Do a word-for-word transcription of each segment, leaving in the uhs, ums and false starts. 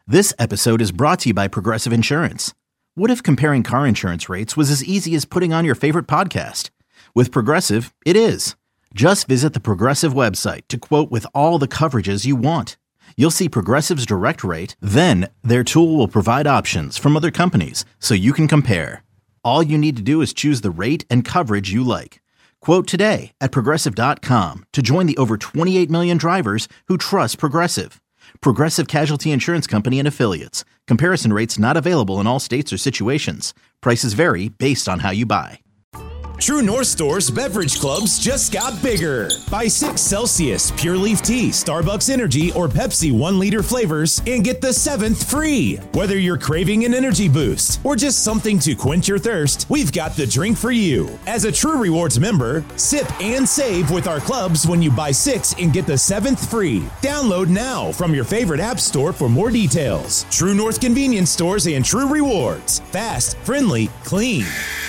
This episode is brought to you by Progressive Insurance. What if comparing car insurance rates was as easy as putting on your favorite podcast? With Progressive, it is. Just visit the Progressive website to quote with all the coverages you want. You'll see Progressive's direct rate, then their tool will provide options from other companies so you can compare. All you need to do is choose the rate and coverage you like. Quote today at Progressive dot com to join the over twenty-eight million drivers who trust Progressive. Progressive Casualty Insurance Company and Affiliates. Comparison rates not available in all states or situations. Prices vary based on how you buy. True North Store's beverage clubs just got bigger. Buy six Celsius, Pure Leaf Tea, Starbucks Energy, or Pepsi one liter flavors and get the seventh free. Whether you're craving an energy boost or just something to quench your thirst, we've got the drink for you. As a True Rewards member, sip and save with our clubs when you buy six and get the seventh free. Download now from your favorite app store for more details. True North Convenience Stores and True Rewards. Fast, friendly, clean.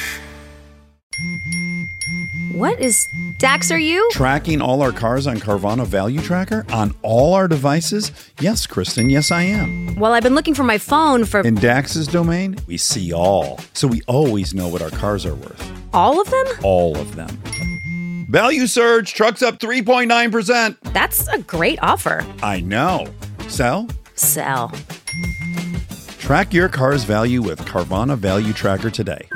What is Dax, are you? Tracking all our cars on Carvana Value Tracker on all our devices? Yes, Kristen, yes, I am. Well, I've been looking for my phone for... In Dax's domain, we see all. So we always know what our cars are worth. All of them? All of them. Value surge, trucks up three point nine percent. That's a great offer. I know. Sell? Sell. Track your car's value with Carvana Value Tracker today.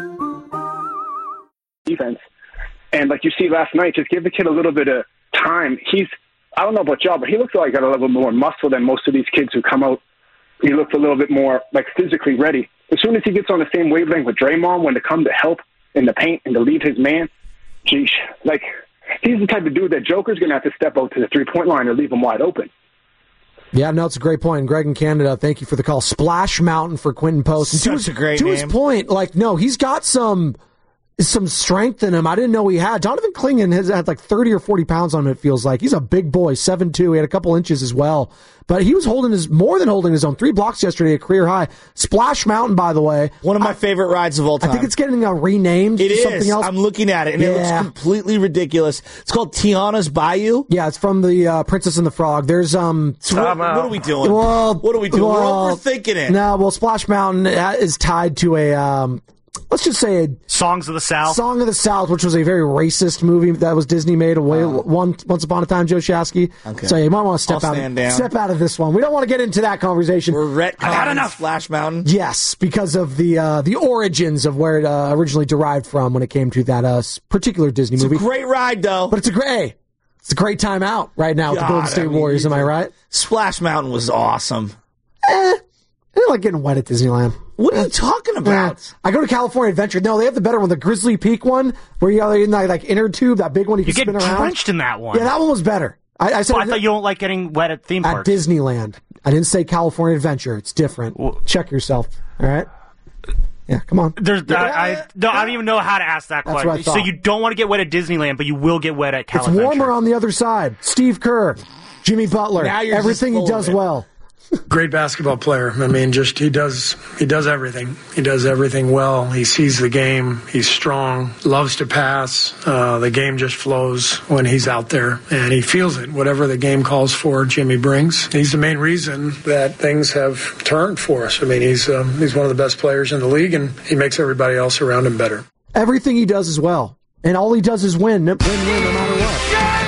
Defense. And like you see last night, just give the kid a little bit of time. He's, I don't know about y'all, but he looks like he got a little more muscle than most of these kids who come out. He looks a little bit more like physically ready. As soon as he gets on the same wavelength with Draymond when to come to help in the paint and to leave his man, geesh, like he's the type of dude that Joker's going to have to step out to the three-point line or leave him wide open. Yeah, no, it's a great point. Greg in Canada, thank you for the call. Splash Mountain for Quentin Post. And Such to his, a great to name. his point, like, no, he's got some... some strength in him. I didn't know he had. Donovan Clingan has had like thirty or forty pounds on him, it feels like. He's a big boy, seven two. He had a couple inches as well. But he was holding his, more than holding his own. Three blocks yesterday, a career high. Splash Mountain, by the way. One of my I, favorite rides of all time. I think it's getting uh, renamed It to is. something else. I'm looking at it, and yeah. it looks completely ridiculous. It's called Tiana's Bayou. Yeah, it's from the uh, Princess and the Frog. There's, um... So what, what are we doing? Well, what are we doing? Well, We're overthinking it. No, well, Splash Mountain is tied to a... Um, Let's just say a Songs of the South. Song of the South, which was a very racist movie that was Disney made away oh. one, once upon a time, Joe Shasky. Okay. So you might want to step I'll out stand down. step out of this one. We don't want to get into that conversation. We're retconning Splash Mountain. Yes, because of the uh, the origins of where it uh, originally derived from when it came to that uh, particular Disney it's movie. It's a great ride, though. But it's a great it's a great time out right now with God, the Golden State I mean, Warriors, am I right? Splash Mountain was awesome. Eh, I didn't like getting wet at Disneyland. What are you talking about? Yeah. I go to California Adventure. No, they have the better one, the Grizzly Peak one, where you are in that like inner tube, that big one you, you can spin around. You get drenched in that one. Yeah, that one was better. I, I said well, I thought you don't like getting wet at theme parks. At Disneyland. I didn't say California Adventure. It's different. Well, check yourself. All right. Yeah, come on. There's, yeah, I, I, no, I don't even know how to ask that That's question. So you don't want to get wet at Disneyland, but you will get wet at California. It's warmer on the other side. Steve Kerr, Jimmy Butler, everything he does well. Great basketball player. I mean, just he does he does everything. He does everything well. He sees the game. He's strong. Loves to pass. Uh, the game just flows when he's out there, and he feels it. Whatever the game calls for, Jimmy brings. He's the main reason that things have turned for us. I mean, he's um, he's one of the best players in the league, and he makes everybody else around him better. Everything he does is well, and all he does is win, win, win, no matter what.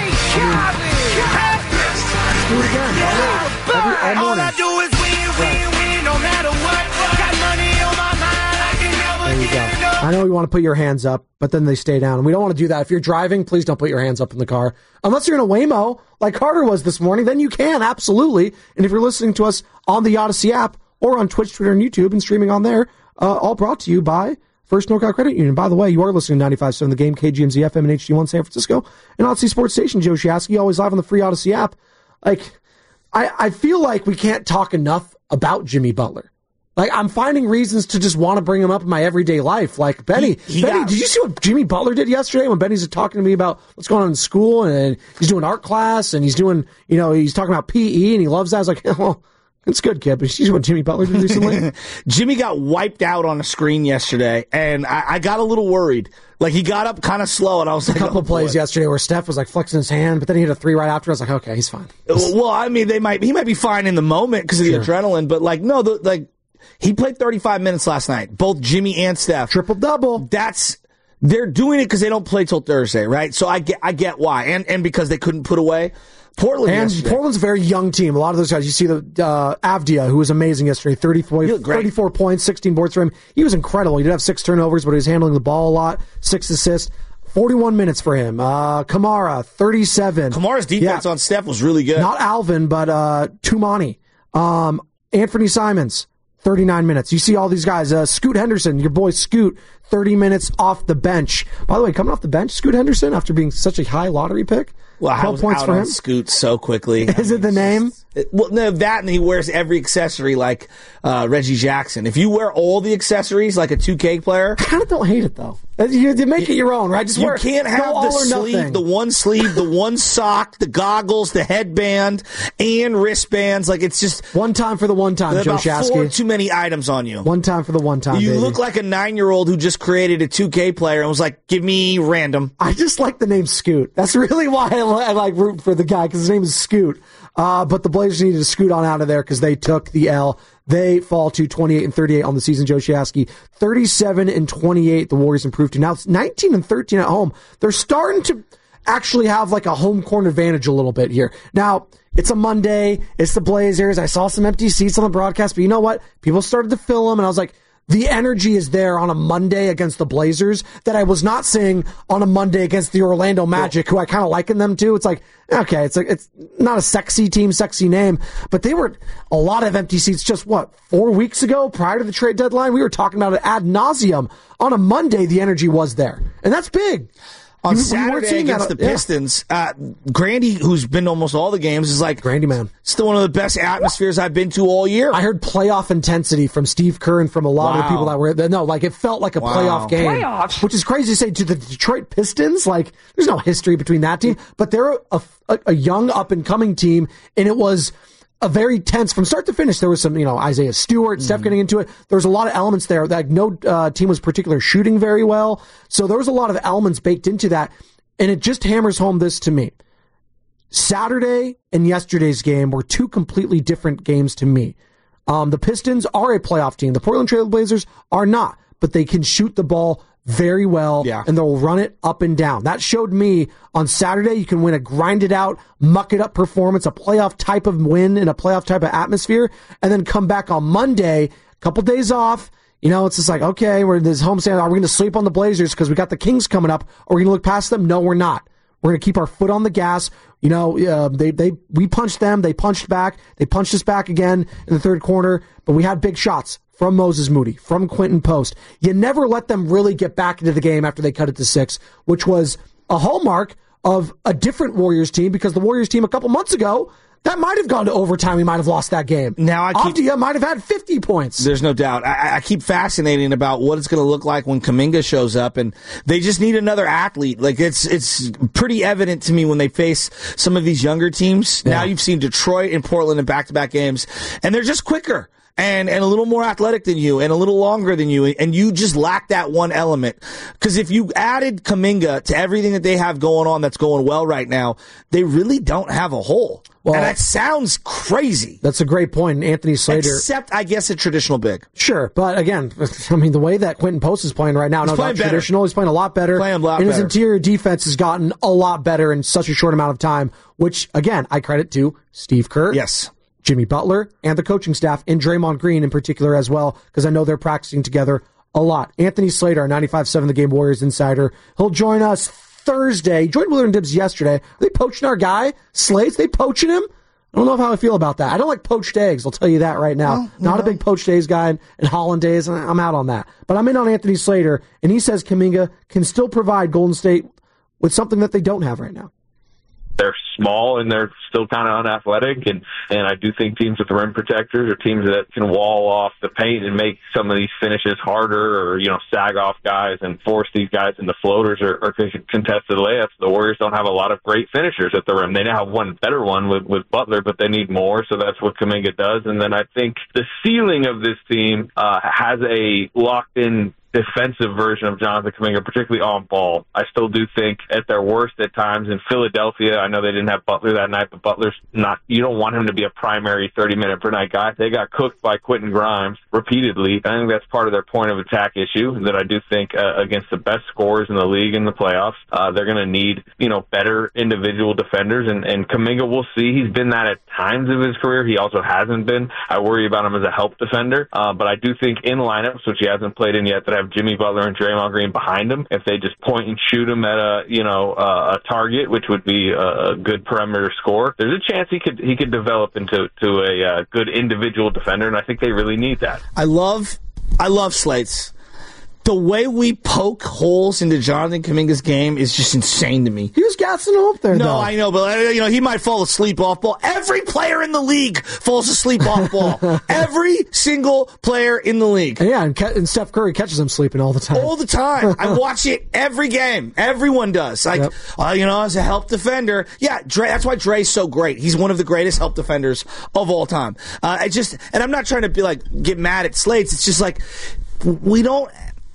I mean, do it again. Every, all morning. All I do is win, win, win, no matter what. Got money on my mind, I can never there you go. I know you want to put your hands up, but then they stay down. And we don't want to do that. If you're driving, please don't put your hands up in the car. Unless you're in a Waymo, like Carter was this morning, then you can, absolutely. And if you're listening to us on the Odyssey app or on Twitch, Twitter, and YouTube and streaming on there, uh, all brought to you by First NorCal Credit Union. By the way, you are listening to ninety-five point seven The Game, K G M Z F M and H D one San Francisco, and Odyssey Sports Station. Joe Shasky, always live on the free Odyssey app. Like... I, I feel like we can't talk enough about Jimmy Butler. Like, I'm finding reasons to just want to bring him up in my everyday life. Like, Benny, he, he Benny, got, did you see what Jimmy Butler did yesterday when Benny's talking to me about what's going on in school, and he's doing art class, and he's doing, you know, he's talking about P E, and he loves that. I was like, well, It's good, kid. But you see what Jimmy Butler did recently? Jimmy got wiped out on a screen yesterday, and I, I got a little worried. Like, he got up kind of slow, and I was a like, couple oh, plays boy. yesterday where Steph was like flexing his hand, but then he hit a three right after. I was like, okay, he's fine. Well, I mean, they might he might be fine in the moment because of the Sure. adrenaline, but like, no, the, like he played thirty-five minutes last night. Both Jimmy and Steph, Triple double. That's they're doing it because they don't play till Thursday, right? So I get I get why, and and because they couldn't put away Portland. And yesterday. Portland's a very young team. A lot of those guys, you see the uh, Avdia, who was amazing yesterday, thirty-four, thirty-four points, sixteen boards for him. He was incredible. He did have six turnovers, but he was handling the ball a lot, six assists. forty-one minutes for him. Uh, Kamara, thirty-seven. Kamara's defense Yeah. on Steph was really good. Not Alvin, but uh, Tumani. Um, Anthony Simons, thirty-nine minutes. You see all these guys. Uh, Scoot Henderson, your boy Scoot, thirty minutes off the bench. By the way, coming off the bench, Scoot Henderson, after being such a high lottery pick. Well, I was points out for on him. Scoot so quickly. Is it the name? It, well, no, that and he wears every accessory like uh, Reggie Jackson. If you wear all the accessories like a two K player, I kind of don't hate it though. You, you make it your own, right? Just you wear, can't have go the all or sleeve, nothing. the one sleeve, the one sock, the goggles, the headband, and wristbands. Like it's just one time for the one time, Joe about four Shasky. too many items on you. One time for the one time. You baby. look like a nine-year-old who just created a two K player and was like, "Give me random." I just like the name Scoot. That's really why I, li- I like rooting for the guy, because his name is Scoot. Uh, but the Blazers needed to scoot on out of there because they took the L. They fall to twenty-eight and thirty-eight on the season. Joe Shasky, thirty-seven and twenty-eight. The Warriors improved to now it's nineteen and thirteen at home. They're starting to actually have like a home court advantage a little bit here. Now, it's a Monday. It's the Blazers. I saw some empty seats on the broadcast, but you know what? People started to fill them, and I was like, the energy is there on a Monday against the Blazers that I was not seeing on a Monday against the Orlando Magic, who I kind of liken them to. It's like, okay, it's like, it's not a sexy team, sexy name, but they were a lot of empty seats just what, four weeks ago prior to the trade deadline? We were talking about it ad nauseum. On a Monday, the energy was there, and that's big. On You- you Saturday weren't seeing against that- the yeah. Pistons, uh, Grandy, who's been to almost all the games, is like, Grandy man. still one of the best atmospheres I've been to all year. I heard playoff intensity from Steve Kerr and from a lot of Wow. the people that were there. No, like it felt like a Wow. playoff game. Playoffs? Which is crazy to say to the Detroit Pistons. Like, there's no history between that team, but they're a, a, a young up and coming team, and it was a very tense from start to finish. There was some, you know, Isaiah Stewart, mm. Steph getting into it. There was a lot of elements there that no uh, team was particularly shooting very well. So there was a lot of elements baked into that. And it just hammers home this to me. Saturday and yesterday's game were two completely different games to me. Um, the Pistons are a playoff team. The Portland Trail Blazers are not, but they can shoot the ball very well, yeah. and they'll run it up and down. That showed me on Saturday you can win a grind-it-out, muck-it-up performance, a playoff type of win in a playoff type of atmosphere, and then come back on Monday, a couple days off. You know, it's just like, okay, we're in this homestand. Are we going to sleep on the Blazers because we got the Kings coming up? Are we going to look past them? No, we're not. We're going to keep our foot on the gas. You know, uh, they they we punched them. They punched back. They punched us back again in the third quarter. But we had big shots from Moses Moody, from Quentin Post. You never let them really get back into the game after they cut it to six, which was a hallmark of a different Warriors team, because the Warriors team a couple months ago, that might have gone to overtime. We might have lost that game. Now I keep, Avdia might have had fifty points. There's no doubt. I, I keep fascinating about what it's going to look like when Kuminga shows up, and they just need another athlete. Like it's it's pretty evident to me when they face some of these younger teams. Yeah. Now you've seen Detroit and Portland in back-to-back games, and they're just quicker. And and a little more athletic than you, and a little longer than you, and you just lack that one element. Because if you added Kuminga to everything that they have going on that's going well right now, they really don't have a hole. Well, and that sounds crazy. That's a great point. Anthony Slater. Except, I guess, a traditional big. Sure, but again, I mean, the way that Quentin Post is playing right now, He's no, playing not better. traditional. He's playing a lot better. Playing a lot and his better. interior defense has gotten a lot better in such a short amount of time, which, again, I credit to Steve Kerr. Yes. Jimmy Butler, and the coaching staff, and Draymond Green in particular as well, because I know they're practicing together a lot. Anthony Slater, our ninety-five point seven The Game Warriors insider, he'll join us Thursday. He joined Willard and Dibs yesterday. Are they poaching our guy, Slates? They poaching him? I don't know how I feel about that. I don't like poached eggs, I'll tell you that right now. Well, Not no. a big poached eggs guy in, in hollandaise, and I'm out on that. But I'm in on Anthony Slater, and he says Kuminga can still provide Golden State with something that they don't have right now. they're small and they're still kind of unathletic, and, and I do think teams with rim protectors or teams that can wall off the paint and make some of these finishes harder, or, you know, sag off guys and force these guys into floaters or, or contested layups. The Warriors don't have a lot of great finishers at the rim. They now have one better one with, with Butler, but they need more, so that's what Kuminga does. And then I think the ceiling of this team uh, has a locked-in defensive version of Jonathan Kuminga, particularly on ball. I still do think at their worst at times in Philadelphia, I know they didn't have Butler that night, but Butler's not, you don't want him to be a primary thirty minute per night guy. They got cooked by Quentin Grimes repeatedly. I think that's part of their point of attack issue that I do think uh, against the best scorers in the league in the playoffs, uh, they're going to need, you know, better individual defenders, and, and Kuminga, we'll see. He's been that at times of his career. He also hasn't been. I worry about him as a help defender, uh, but I do think in lineups, which he hasn't played in yet, that have Jimmy Butler and Draymond Green behind him, if they just point and shoot him at a, you know, uh, a target, which would be a good perimeter score, there's a chance he could he could develop into to a uh, good individual defender, and I think they really need that. I love, I love Slates. The way we poke holes into Jonathan Kuminga's game is just insane to me. He was gassing him up there, No, though. I know, but you know he might fall asleep off ball. Every player in the league falls asleep off ball. Every single player in the league. And yeah, and, Ke- and Steph Curry catches him sleeping all the time. All the time. I watch it every game. Everyone does. Like, Yep. uh, you know, as a help defender, yeah, Dre, that's why Dre's so great. He's one of the greatest help defenders of all time. Uh, I just, and I'm not trying to be like get mad at Slates. It's just like we don't.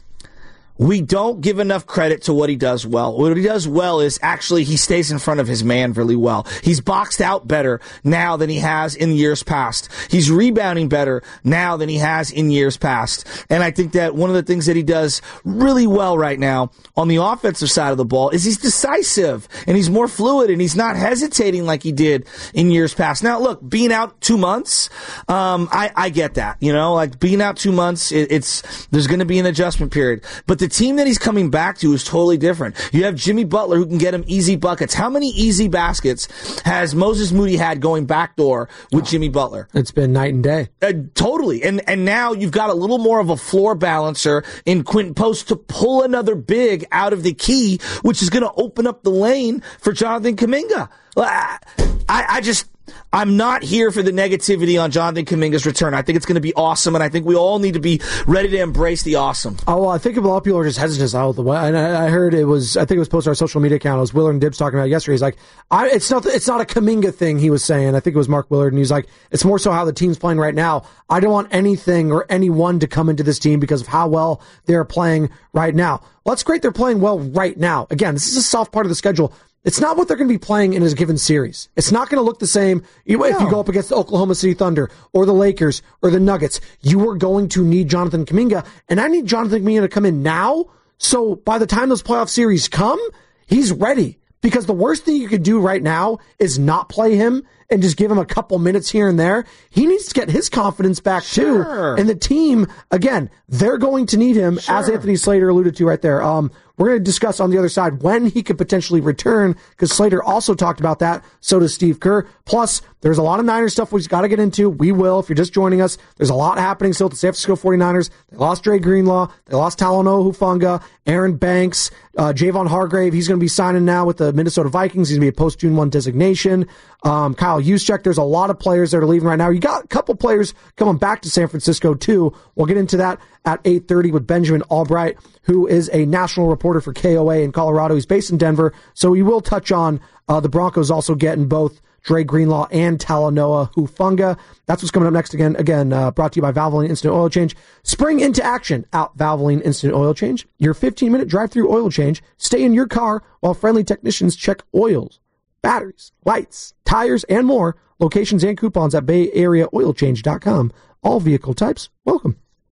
We don't give enough credit to what he does well. What he does well is actually he stays in front of his man really well. He's boxed out better now than he has in years past. He's rebounding better now than he has in years past. And I think that one of the things that he does really well right now on the offensive side of the ball is he's decisive and he's more fluid and he's not hesitating like he did in years past. Now, look, being out two months, um, I, I get that. You know, like being out two months, it, it's there's going to be an adjustment period. But the The team that he's coming back to is totally different. You have Jimmy Butler who can get him easy buckets. How many easy baskets has Moses Moody had going backdoor with oh, Jimmy Butler? It's been night and day. Uh, totally. And and now you've got a little more of a floor balancer in Quentin Post to pull another big out of the key, which is going to open up the lane for Jonathan Kuminga. I, I just... I'm not here for the negativity on Jonathan Kuminga's return. I think it's going to be awesome, and I think we all need to be ready to embrace the awesome. Oh, well, I think a lot of people are just hesitant out of the way. And I, I heard it was, I think it was posted on our social media account. It was Willard and Dibbs talking about it yesterday. He's like, I, it's not, it's not a Kuminga thing. He was saying. I think it was Mark Willard, and he's like, it's more so how the team's playing right now. I don't want anything or anyone to come into this team because of how well they're playing right now. Well, that's great. They're playing well right now. Again, this is a soft part of the schedule. It's not what they're going to be playing in a given series. It's not going to look the same if no. you go up against the Oklahoma City Thunder or the Lakers or the Nuggets. You are going to need Jonathan Kuminga, and I need Jonathan Kuminga to come in now, so by the time those playoff series come, he's ready. Because the worst thing you could do right now is not play him and just give him a couple minutes here and there. He needs to get his confidence back, sure. too. And the team, again, they're going to need him, sure. as Anthony Slater alluded to right there. Um, we're going to discuss on the other side when he could potentially return, because Slater also talked about that. So does Steve Kerr. Plus, there's a lot of Niners stuff we've got to get into. We will, if you're just joining us. There's a lot happening still at the San Francisco forty-niners. They lost Dre Greenlaw. They lost Talanoa Hufanga, Aaron Banks, uh, Javon Hargrave. He's going to be signing now with the Minnesota Vikings. He's going to be a post-June first designation. Um, Kyle Juszczyk. There's a lot of players that are leaving right now. You got a couple players coming back to San Francisco, too. We'll get into that at eight thirty with Benjamin Albright, who is a national reporter for K O A in Colorado. He's based in Denver, so he will touch on uh, the Broncos also getting both Dre Greenlaw and Talanoa Hufanga. That's what's coming up next. Again, again, uh, brought to you by Valvoline Instant Oil Change. Spring into action at Valvoline Instant Oil Change. Your fifteen-minute drive-through oil change. Stay in your car while friendly technicians check oils, batteries, lights, tires, and more. Locations and coupons at bay area oil change dot com. All vehicle types, welcome.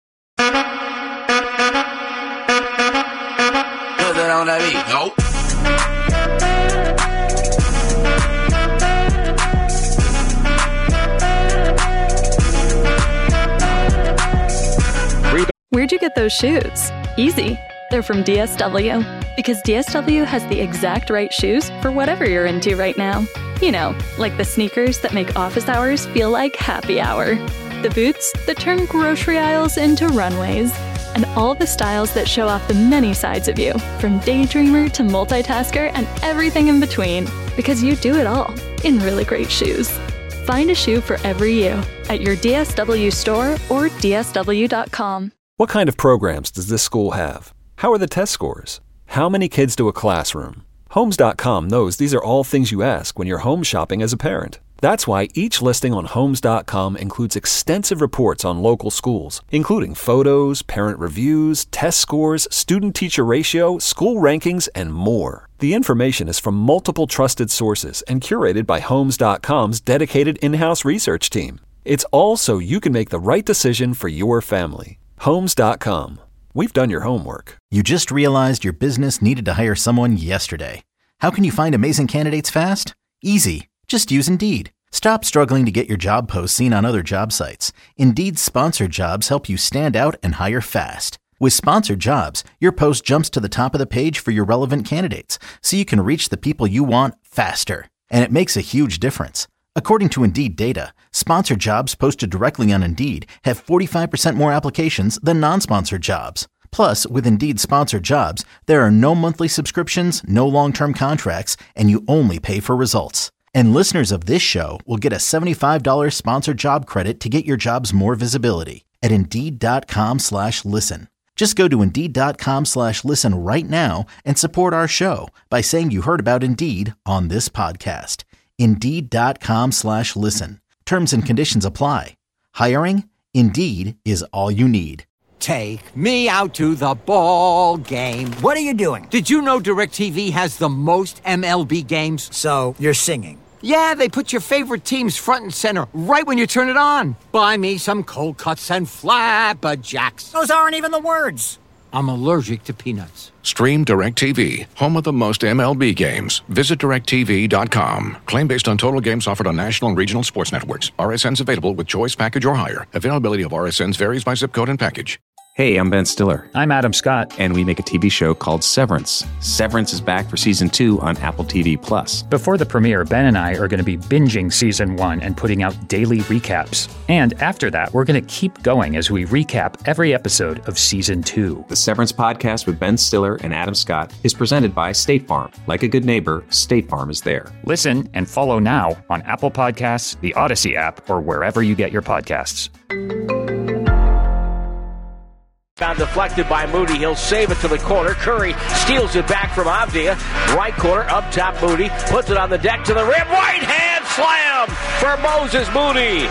Nope. Where'd you get those shoes? Easy. They're from D S W. Because D S W has the exact right shoes for whatever you're into right now. You know, like the sneakers that make office hours feel like happy hour. The boots that turn grocery aisles into runways. And all the styles that show off the many sides of you, from daydreamer to multitasker and everything in between. Because you do it all in really great shoes. Find a shoe for every you at your D S W store or D S W dot com. What kind of programs does this school have? How are the test scores? How many kids do a classroom? Homes dot com knows these are all things you ask when you're home shopping as a parent. That's why each listing on Homes dot com includes extensive reports on local schools, including photos, parent reviews, test scores, student-teacher ratio, school rankings, and more. The information is from multiple trusted sources and curated by Homes dot com's dedicated in-house research team. It's all so you can make the right decision for your family. Homes dot com. We've done your homework. You just realized your business needed to hire someone yesterday. How can you find amazing candidates fast? Easy. Just use Indeed. Stop struggling to get your job posts seen on other job sites. Indeed's sponsored jobs help you stand out and hire fast. With sponsored jobs, your post jumps to the top of the page for your relevant candidates, so you can reach the people you want faster. And it makes a huge difference. According to Indeed data, sponsored jobs posted directly on Indeed have forty-five percent more applications than non-sponsored jobs. Plus, with Indeed sponsored jobs, there are no monthly subscriptions, no long-term contracts, and you only pay for results. And listeners of this show will get a seventy-five dollars sponsored job credit to get your jobs more visibility at Indeed.com slash listen. Just go to Indeed.com slash listen right now and support our show by saying you heard about Indeed on this podcast. Indeed.com slash listen. Terms and conditions apply. Hiring? Indeed is all you need. Take me out to the ball game. What are you doing? Did you know DirecTV has the most M L B games? So, you're singing. Yeah, they put your favorite teams front and center right when you turn it on. Buy me some cold cuts and flapjacks. Those aren't even the words. I'm allergic to peanuts. Stream DirecTV, home of the most M L B games. Visit direct T V dot com. Claim based on total games offered on national and regional sports networks. R S Ns available with choice package or higher. Availability of R S Ns varies by zip code and package. Hey, I'm Ben Stiller. I'm Adam Scott. And we make a T V show called Severance. Severance is back for season two on Apple T V Plus. Before the premiere, Ben and I are going to be binging season one and putting out daily recaps. And after that, we're going to keep going as we recap every episode of season two. The Severance podcast with Ben Stiller and Adam Scott is presented by State Farm. Like a good neighbor, State Farm is there. Listen and follow now on Apple Podcasts, the Odyssey app, or wherever you get your podcasts. Found deflected by Moody. He'll save it to the corner. Curry steals it back from Avdia. Right corner, up top Moody. Puts it on the deck to the rim. Right hand slam for Moses Moody.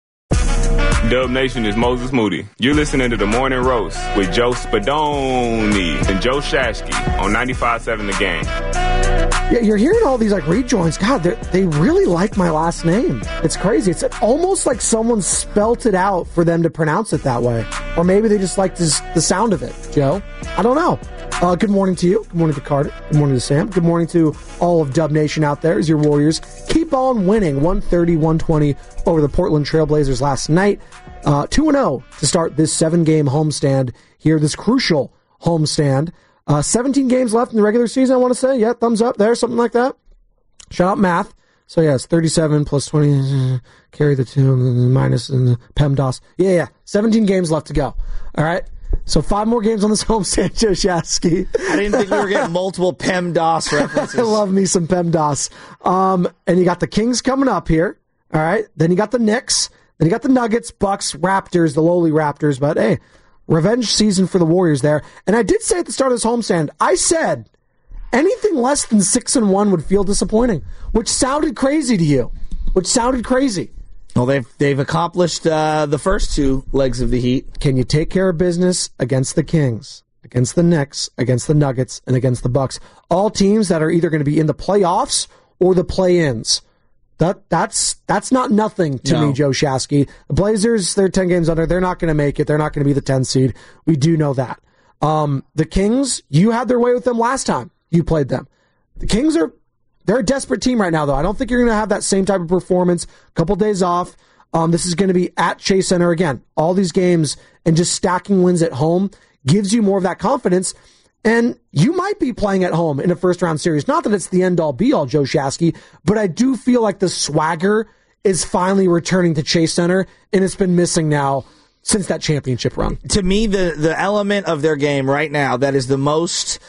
Dub Nation is Moses Moody. You're listening to The Morning Roast with Joe Spadoni and Joe Shasky on ninety-five point seven The Game. Yeah, you're hearing all these like rejoins. God, they really like my last name. It's crazy. It's almost like someone spelt it out for them to pronounce it that way. Or maybe they just like this, the sound of it, Joe. I don't know. Uh, good morning to you. Good morning to Carter. Good morning to Sam. Good morning to all of Dub Nation out there as your Warriors keep on winning one thirty to one twenty over the Portland Trailblazers last night. Uh, two and oh to start this seven-game homestand here, this crucial homestand. Uh, seventeen games left in the regular season, I want to say. Yeah, thumbs up there, something like that. Shout out math. So, yeah, it's thirty-seven plus twenty. Uh, carry the two, and the minus, and the PEMDAS. Yeah, yeah. seventeen games left to go. All right? So, five more games on this homestand, Joe Shasky. I didn't think we were getting multiple PEMDAS references. I love me some PEMDAS. Um, and you got the Kings coming up here. All right? Then you got the Knicks. Then you got the Nuggets, Bucks, Raptors, the lowly Raptors. But, hey, revenge season for the Warriors there. And I did say at the start of this homestand, I said anything less than six and one would feel disappointing, which sounded crazy to you, which sounded crazy. Well, they've they've accomplished uh, the first two legs of the Heat. Can you take care of business against the Kings, against the Knicks, against the Nuggets, and against the Bucks? All teams that are either going to be in the playoffs or the play-ins. That that's that's not nothing to no. me, Joe Shasky. The Blazers, they're ten games under. They're not going to make it. They're not going to be the ten seed. We do know that. Um, the Kings, you had their way with them last time you played them. The Kings are they're a desperate team right now, though. I don't think you're going to have that same type of performance. A couple days off. Um, this is going to be at Chase Center again. All these games and just stacking wins at home gives you more of that confidence. And you might be playing at home in a first-round series. Not that it's the end-all, be-all, Joe Shasky, but I do feel like the swagger is finally returning to Chase Center, and it's been missing now since that championship run. To me, the, the element of their game right now that is the most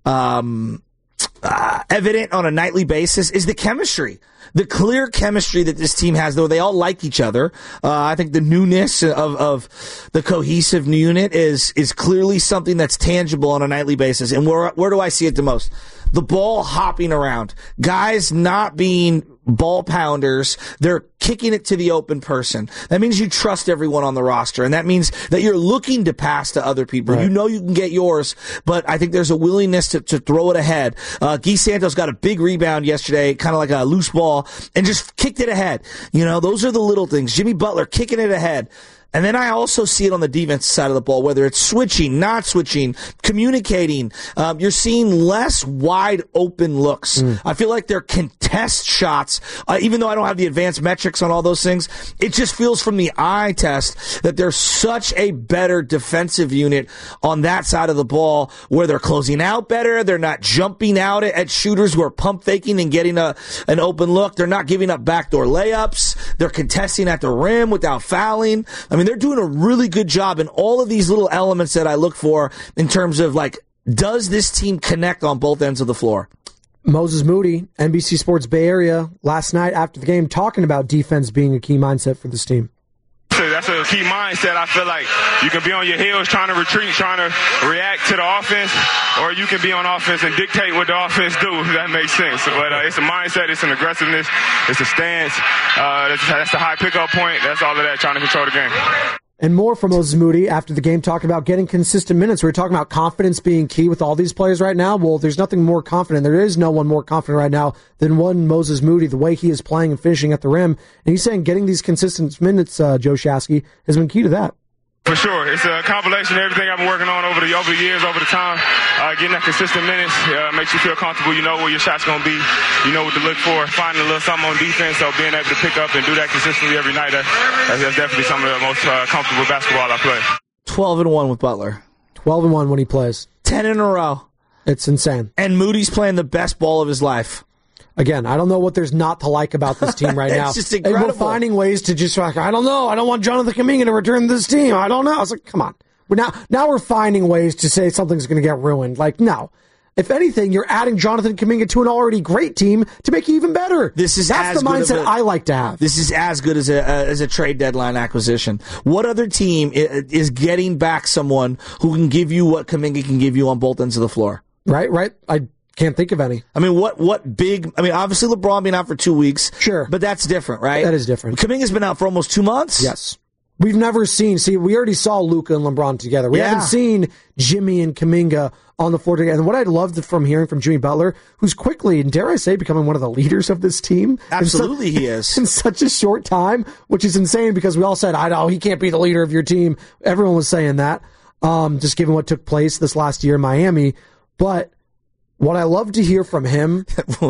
um, uh, evident on a nightly basis is the chemistry. The clear chemistry that this team has, though they all like each other. Uh, I think the newness of, of the cohesive unit is is clearly something that's tangible on a nightly basis. And where where do I see it the most? The ball hopping around. Guys not being ball pounders. They're kicking it to the open person. That means you trust everyone on the roster, and that means that you're looking to pass to other people. Right. You know you can get yours, but I think there's a willingness to, to throw it ahead. Uh, Guy Santos got a big rebound yesterday, kind of like a loose ball, and just kicked it ahead. You know, those are the little things. Jimmy Butler kicking it ahead. And then I also see it on the defense side of the ball, whether it's switching, not switching, communicating. Um, you're seeing less wide open looks. Mm. I feel like they're contest shots. Uh, even though I don't have the advanced metrics on all those things, it just feels from the eye test that they're such a better defensive unit on that side of the ball where they're closing out better. They're not jumping out at, at shooters who are pump faking and getting a, an open look. They're not giving up backdoor layups. They're contesting at the rim without fouling. I mean, they're doing a really good job in all of these little elements that I look for in terms of, like, does this team connect on both ends of the floor? Moses Moody, N B C Sports Bay Area, last night after the game, talking about defense being a key mindset for this team. That's a key mindset. I feel like you can be on your heels trying to retreat, trying to react to the offense, or you can be on offense and dictate what the offense do, if that makes sense. But uh, it's a mindset, it's an aggressiveness, it's a stance. Uh, that's, that's the high pickup point. That's all of that, trying to control the game. And more from Moses Moody after the game, talking about getting consistent minutes. We were talking about confidence being key with all these players right now. Well, there's nothing more confident. There is no one more confident right now than one Moses Moody, the way he is playing and finishing at the rim. And he's saying getting these consistent minutes, uh, Joe Shasky, has been key to that. For sure. It's a compilation of everything I've been working on over the over the years, over the time. Uh, getting that consistent minutes uh, makes you feel comfortable. You know where your shot's going to be. You know what to look for. Finding a little something on defense, so being able to pick up and do that consistently every night, that, that's, that's definitely some of the most uh, comfortable basketball I play. twelve and one with Butler. twelve and one when he plays. ten in a row. It's insane. And Moody's playing the best ball of his life. Again, I don't know what there's not to like about this team right now. It's just incredible. And we're finding ways to just like, I don't know. I don't want Jonathan Kuminga to return to this team. I don't know. I was like, come on. But now, now we're finding ways to say something's going to get ruined. Like, no. If anything, you're adding Jonathan Kuminga to an already great team to make you even better. This is That's as the good mindset of a, I like to have. This is as good as a uh, as a trade deadline acquisition. What other team is getting back someone who can give you what Kuminga can give you on both ends of the floor? Right, right. I can't think of any. I mean, what what big... I mean, obviously LeBron being out for two weeks. Sure. But that's different, right? That is different. Kuminga's been out for almost two months? Yes. We've never seen... See, we already saw Luka and LeBron together. We yeah. haven't seen Jimmy and Kuminga on the floor together. And what I loved from hearing from Jimmy Butler, who's quickly, and dare I say, becoming one of the leaders of this team. Absolutely so, he is. In such a short time, which is insane because we all said, I know, he can't be the leader of your team. Everyone was saying that, um, just given what took place this last year in Miami. But... what I love to hear from him,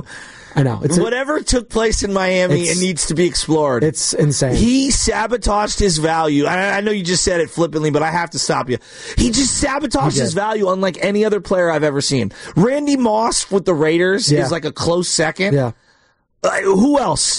I know. It's Whatever a, took place in Miami, it needs to be explored. It's insane. He sabotaged his value. I, I know you just said it flippantly, but I have to stop you. He just sabotaged he his value unlike any other player I've ever seen. Randy Moss with the Raiders yeah. is like a close second. Yeah. Uh, who else?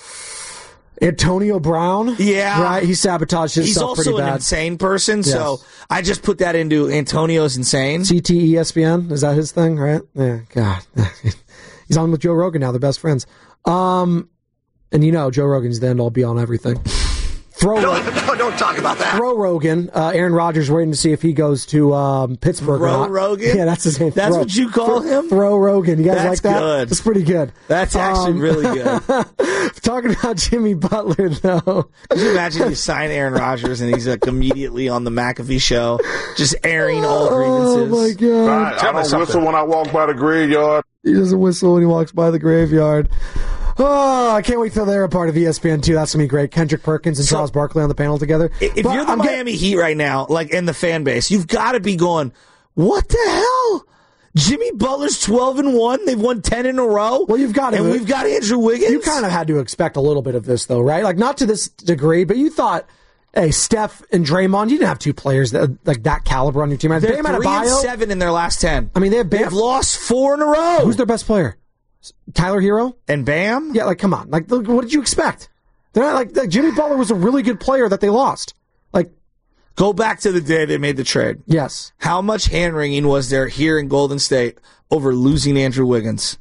Antonio Brown, yeah, right. He sabotaged his He's stuff also pretty bad. an insane person, yes. so I just put that into Antonio's insane. C T E S P N, is that his thing? Right? Yeah. God, he's on with Joe Rogan now. They're best friends. Um, and you know, Joe Rogan's the end all be on everything. Throw don't, don't, don't talk about that. Throw Rogan. Uh, Aaron Rodgers waiting to see if he goes to um, Pittsburgh. Throw or not. Rogan? Yeah, that's his name. That's Throw. what you call Throw, him? Throw Rogan. You guys that's like that? Good. That's pretty good. That's actually um, really good. Talking about Jimmy Butler, though. Could you imagine you sign Aaron Rodgers and he's like immediately on the McAfee show, just airing all grievances? Oh, my God. Right, I don't whistle when I walk by the graveyard. He doesn't whistle when he walks by the graveyard. Oh, I can't wait till they're a part of E S P N too. That's going to be great. Kendrick Perkins and so, Charles Barkley on the panel together. If but you're the I'm Miami getting... Heat right now, like in the fan base, you've got to be going, what the hell? Jimmy Butler's twelve and one. They've won ten in a row. Well, you've got to, and we've got Andrew Wiggins. You kind of had to expect a little bit of this, though, right? Like not to this degree, but you thought, hey, Steph and Draymond, you didn't have two players that like that caliber on your team. They're Bam three and seven in their last ten. I mean, they have Bam. They've lost four in a row. Who's their best player? Tyler Hero and Bam. Yeah, like come on, like what did you expect? They're not like, like Jimmy Butler was a really good player that they lost. Like, go back to the day they made the trade. Yes. How much hand wringing was there here in Golden State over losing Andrew Wiggins?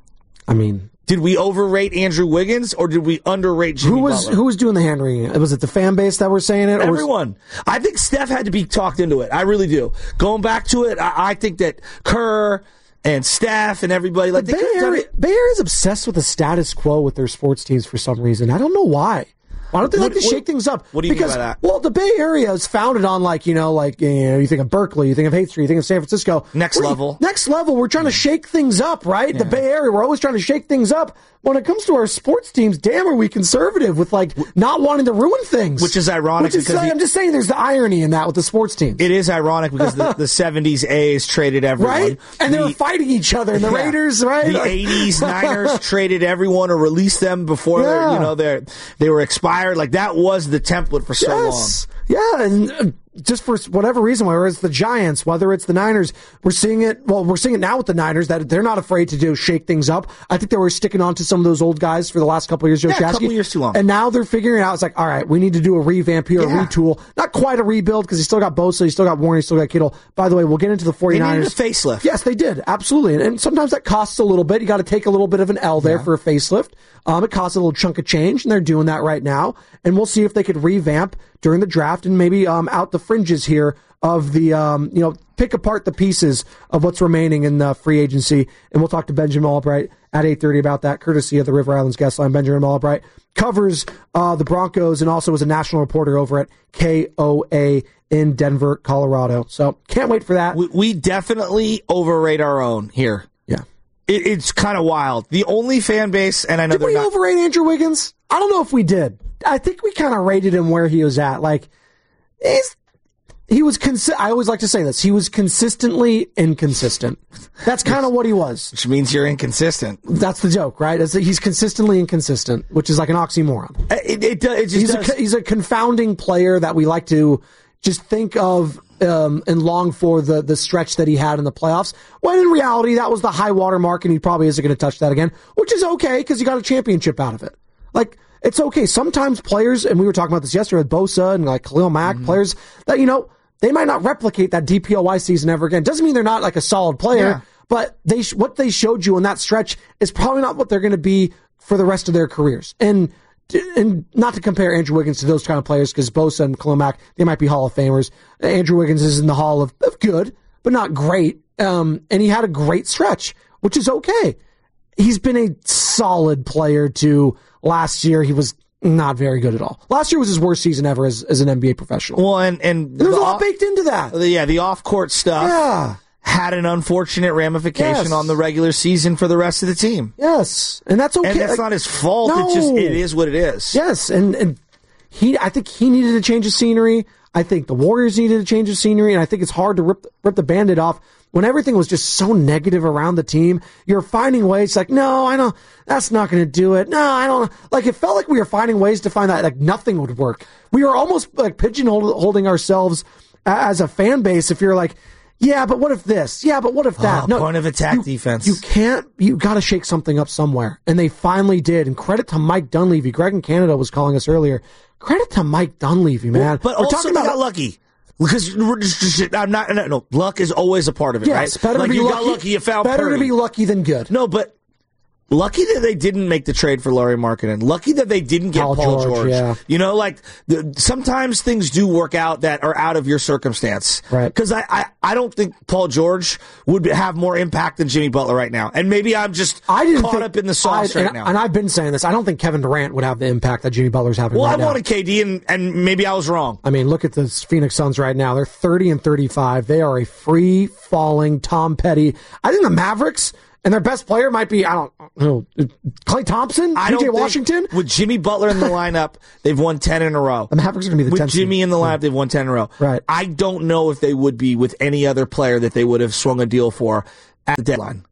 I mean, did we overrate Andrew Wiggins or did we underrate Jimmy who was Butler? who was doing the hand wringing? Was it the fan base that were saying it? Or Everyone. Was... I think Steph had to be talked into it. I really do. Going back to it, I, I think that Kerr and Steph and everybody like the they Bay Area, Bay Area is obsessed with the status quo with their sports teams for some reason. I don't know why. Why don't they What- like to what- shake things up? what do you mean because, by that? Well, the Bay Area is founded on like, you know, like, you know, you think of Berkeley, you think of Haight Street, you think of San Francisco. Next We're- level. Next level. We're trying to shake things up, right? The Bay Area, we're always trying to shake things up. When it comes to our sports teams, damn, are we conservative with like not wanting to ruin things. Which is ironic Which is, because the- I'm just saying there's the irony in that with the sports teams. It is ironic because the, the seventies A's traded everyone. Right? And they The- were fighting each other, and the Yeah. Raiders, right? The Like- eighties Niners traded everyone or released them before they're, Yeah. you know they they were expired. Like that was the template for so Yes. Yeah, and uh, just for whatever reason, whether it's the Giants, whether it's the Niners, we're seeing it. Well, we're seeing it now with the Niners that they're not afraid to do shake things up. I think they were sticking on to some of those old guys for the last couple of years. Joe Yeah, a Shasky. couple years too long. And now they're figuring out. It's like, all right, we need to do a revamp here, Yeah. a retool. Not quite a rebuild because you still got Bosa, you still got Warren, you still got Kittle. By the way, we'll get into the long. They 49ers. needed a facelift. Yes, they did. Absolutely. And, and sometimes that costs a little bit. You got to take a little bit of an L there Yeah. for a facelift. Um, it costs a little chunk of change, and they're doing that right now. And we'll see if they could revamp during the draft and maybe um, out the fringes here of the, um, you know, pick apart the pieces of what's remaining in the free agency. And we'll talk to Benjamin Albright at eight thirty about that, courtesy of the River Islands guest line. Benjamin Albright covers uh, the Broncos and also is a national reporter over at K O A in Denver, Colorado. So can't wait for that. We, we definitely overrate our own here. Yeah. It, it's kind of wild. The only fan base, and I know Did they're we not. overrate Andrew Wiggins? I don't know if we did. I think we kind of rated him where he was at. Like, he's, he was, consi- I always like to say this, he was consistently inconsistent. That's kind of what he was. Which means you're inconsistent. That's the joke, right? It's, he's consistently inconsistent, which is like an oxymoron. It, it, it just He's does. a, he's a confounding player that we like to just think of um, and long for the, the stretch that he had in the playoffs, when in reality, that was the high water mark, and he probably isn't going to touch that again, which is okay because he got a championship out of it. Like, it's okay. Sometimes players, and we were talking about this yesterday with Bosa and like Khalil Mack, Mm-hmm. players that, you know, they might not replicate that D P O Y season ever again. Doesn't mean they're not like a solid player, Yeah. but they sh- what they showed you in that stretch is probably not what they're going to be for the rest of their careers. And and not to compare Andrew Wiggins to those kind of players, because Bosa and Khalil Mack, they might be Hall of Famers. Andrew Wiggins is in the Hall of, of good, but not great. Um, and he had a great stretch, which is okay. He's been a solid player to last year. He was not very good at all. Last year was his worst season ever as, as an N B A professional. Well, and, and, And there's the a lot off- baked into that. Yeah, the off-court stuff Yeah. had an unfortunate ramification Yes. on the regular season for the rest of the team. Yes. And that's okay. And that's Like, not his fault. No. It's just, it is what it is. Yes, and, and he, I think he needed to change of scenery. I think the Warriors needed to change of scenery, and I think it's hard to rip rip the Band-Aid off when everything was just so negative around the team. You're finding ways like, no, I don't. That's not going to do it. No, I don't. Like, it felt like we were finding ways to find that like nothing would work. We were almost like pigeonholing ourselves a- as a fan base. If you're like, yeah, but what if this? Yeah, but what if that? Oh, no, point of attack you, defense. You can't. You got to shake something up somewhere, and they finally did. And credit to Mike Dunleavy. Greg in Canada was calling us earlier. Credit to Mike Dunleavy, man. But We're also talking they about got lucky. Because we're just, I'm not, no, no, luck is always a part of it, yes, right? better like to be you lucky. got lucky, you found better Purdy. to be lucky than good. No, but lucky that they didn't make the trade for Lauri Markkanen. Lucky that they didn't get Paul Paul, George, George. yeah. You know, like the, sometimes things do work out that are out of your circumstance. Right. Because I, I, I don't think Paul George would have more impact than Jimmy Butler right now. And maybe I'm just I didn't caught think, up in the sauce I, right and, now. And I've been saying this. I don't think Kevin Durant would have the impact that Jimmy Butler's having well, right I now. wanted K D, and, and maybe I was wrong. I mean, look at the Phoenix Suns right now. They're thirty and thirty-five. They are a free-falling Tom Petty. I think the Mavericks and their best player might be, I don't know, Klay Thompson, I P J don't think- Washington. With Jimmy Butler in the lineup, they've won ten in a row. The Mavericks are going to be the With tenth Jimmy seed. in the lineup, they've won ten in a row. Right. I don't know if they would be with any other player that they would have swung a deal for at the deadline.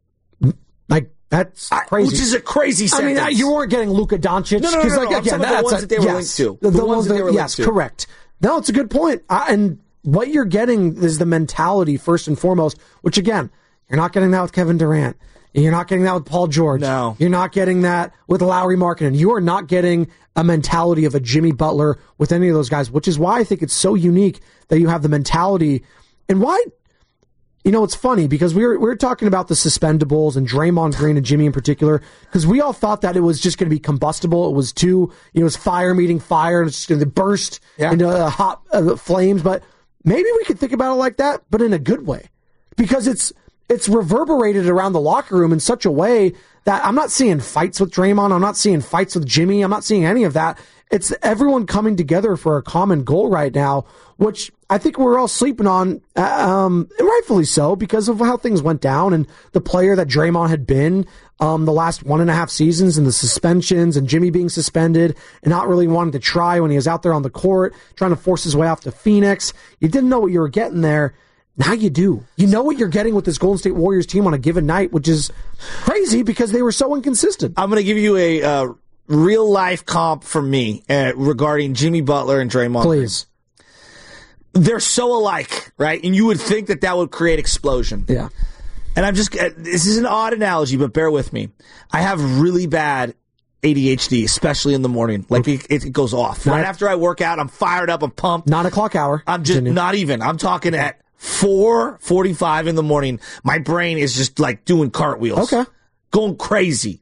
Like, that's crazy. Which is a crazy I mean, sentence. you weren't getting Luka Doncic. No, no, no, 'cause, no, like, no. I'm again, talking about the that's ones a- that they were yes, linked to. The, The the ones ones that that, they were yes, linked to. correct. No, it's a good point. Uh, and what you're getting is the mentality, first and foremost, which, again, you're not getting that with Kevin Durant. You're not getting that with Paul George. No. You're not getting that with Lauri Markkanen. You are not getting a mentality of a Jimmy Butler with any of those guys, which is why I think it's so unique that you have the mentality. And why, you know, it's funny because we were, we were talking about the suspendables and Draymond Green and Jimmy in particular, because we all thought that it was just going to be combustible. It was too, you know, it was fire meeting fire, and it's just going to burst Yeah. into uh, hot uh, flames. But maybe we could think about it like that, but in a good way, because it's, it's reverberated around the locker room in such a way that I'm not seeing fights with Draymond. I'm not seeing fights with Jimmy. I'm not seeing any of that. It's everyone coming together for a common goal right now, which I think we're all sleeping on, um, and rightfully so, because of how things went down and the player that Draymond had been um, the last one and a half seasons, and the suspensions and Jimmy being suspended and not really wanting to try when he was out there on the court, trying to force his way off to Phoenix. You didn't know what you were getting there. Now you do. You know what you're getting with this Golden State Warriors team on a given night, which is crazy because they were so inconsistent. I'm going to give you a uh, real-life comp from me uh, regarding Jimmy Butler and Draymond. Please. Green. They're so alike, right? And you would think that that would create explosion. Yeah. And I'm just, uh, this is an odd analogy, but bear with me. I have really bad A D H D, especially in the morning. Like, it, it goes off. Not right a- after I work out, I'm fired up, I'm pumped. Nine o'clock hour. I'm just, Continue. not even. I'm talking at four forty-five in the morning. My brain is just like doing cartwheels. Okay. Going crazy.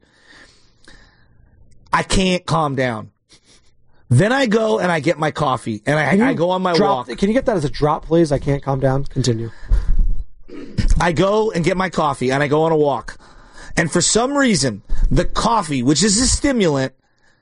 I can't calm down. Then I go and I get my coffee and Can you I, I go on my drop- walk. Can you get that as a drop, please? I can't calm down. Continue. I go and get my coffee and I go on a walk. And for some reason, the coffee, which is a stimulant,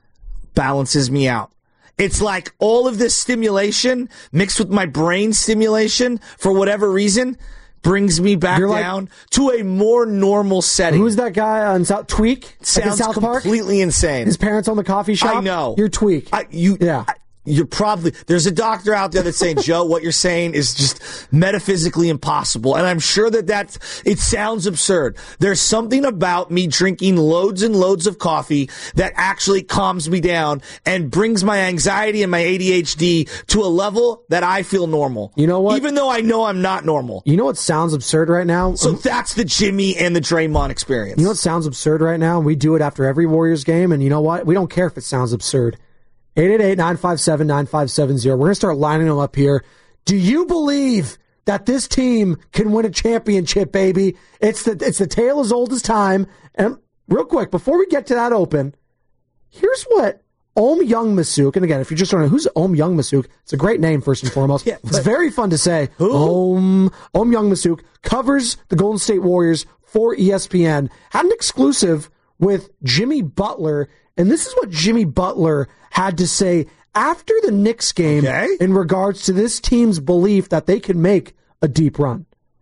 balances me out. It's like all of this stimulation mixed with my brain stimulation, for whatever reason, brings me back You're like- down to a more normal setting. Who's that guy on South Tweak? Like in Sounds South Park? completely insane. His parents own the coffee shop? I know. You're Tweak. I, you, Yeah. I- you're probably, there's a doctor out there that's saying, Joe, what you're saying is just metaphysically impossible. And I'm sure that that's, it sounds absurd. There's something about me drinking loads and loads of coffee that actually calms me down and brings my anxiety and my A D H D to a level that I feel normal. You know what? Even though I know I'm not normal. You know what sounds absurd right now? So that's the Jimmy and the Draymond experience. You know what sounds absurd right now? We do it after every Warriors game, and you know what? We don't care if it sounds absurd. eight eight eight, nine five seven, nine five seven zero. We're going to start lining them up here. Do you believe that this team can win a championship, baby? It's the it's the tale as old as time. And real quick, before we get to that open, here's what Om Young Masuk, and again, if you're just wondering who's Om Young Masuk, it's a great name first and foremost. Yeah, it's very fun to say. Who? Om Om Young Masuk covers the Golden State Warriors for E S P N. Had an exclusive with Jimmy Butler, and this is what Jimmy Butler had to say after the Knicks game Okay. in regards to this team's belief that they can make a deep run.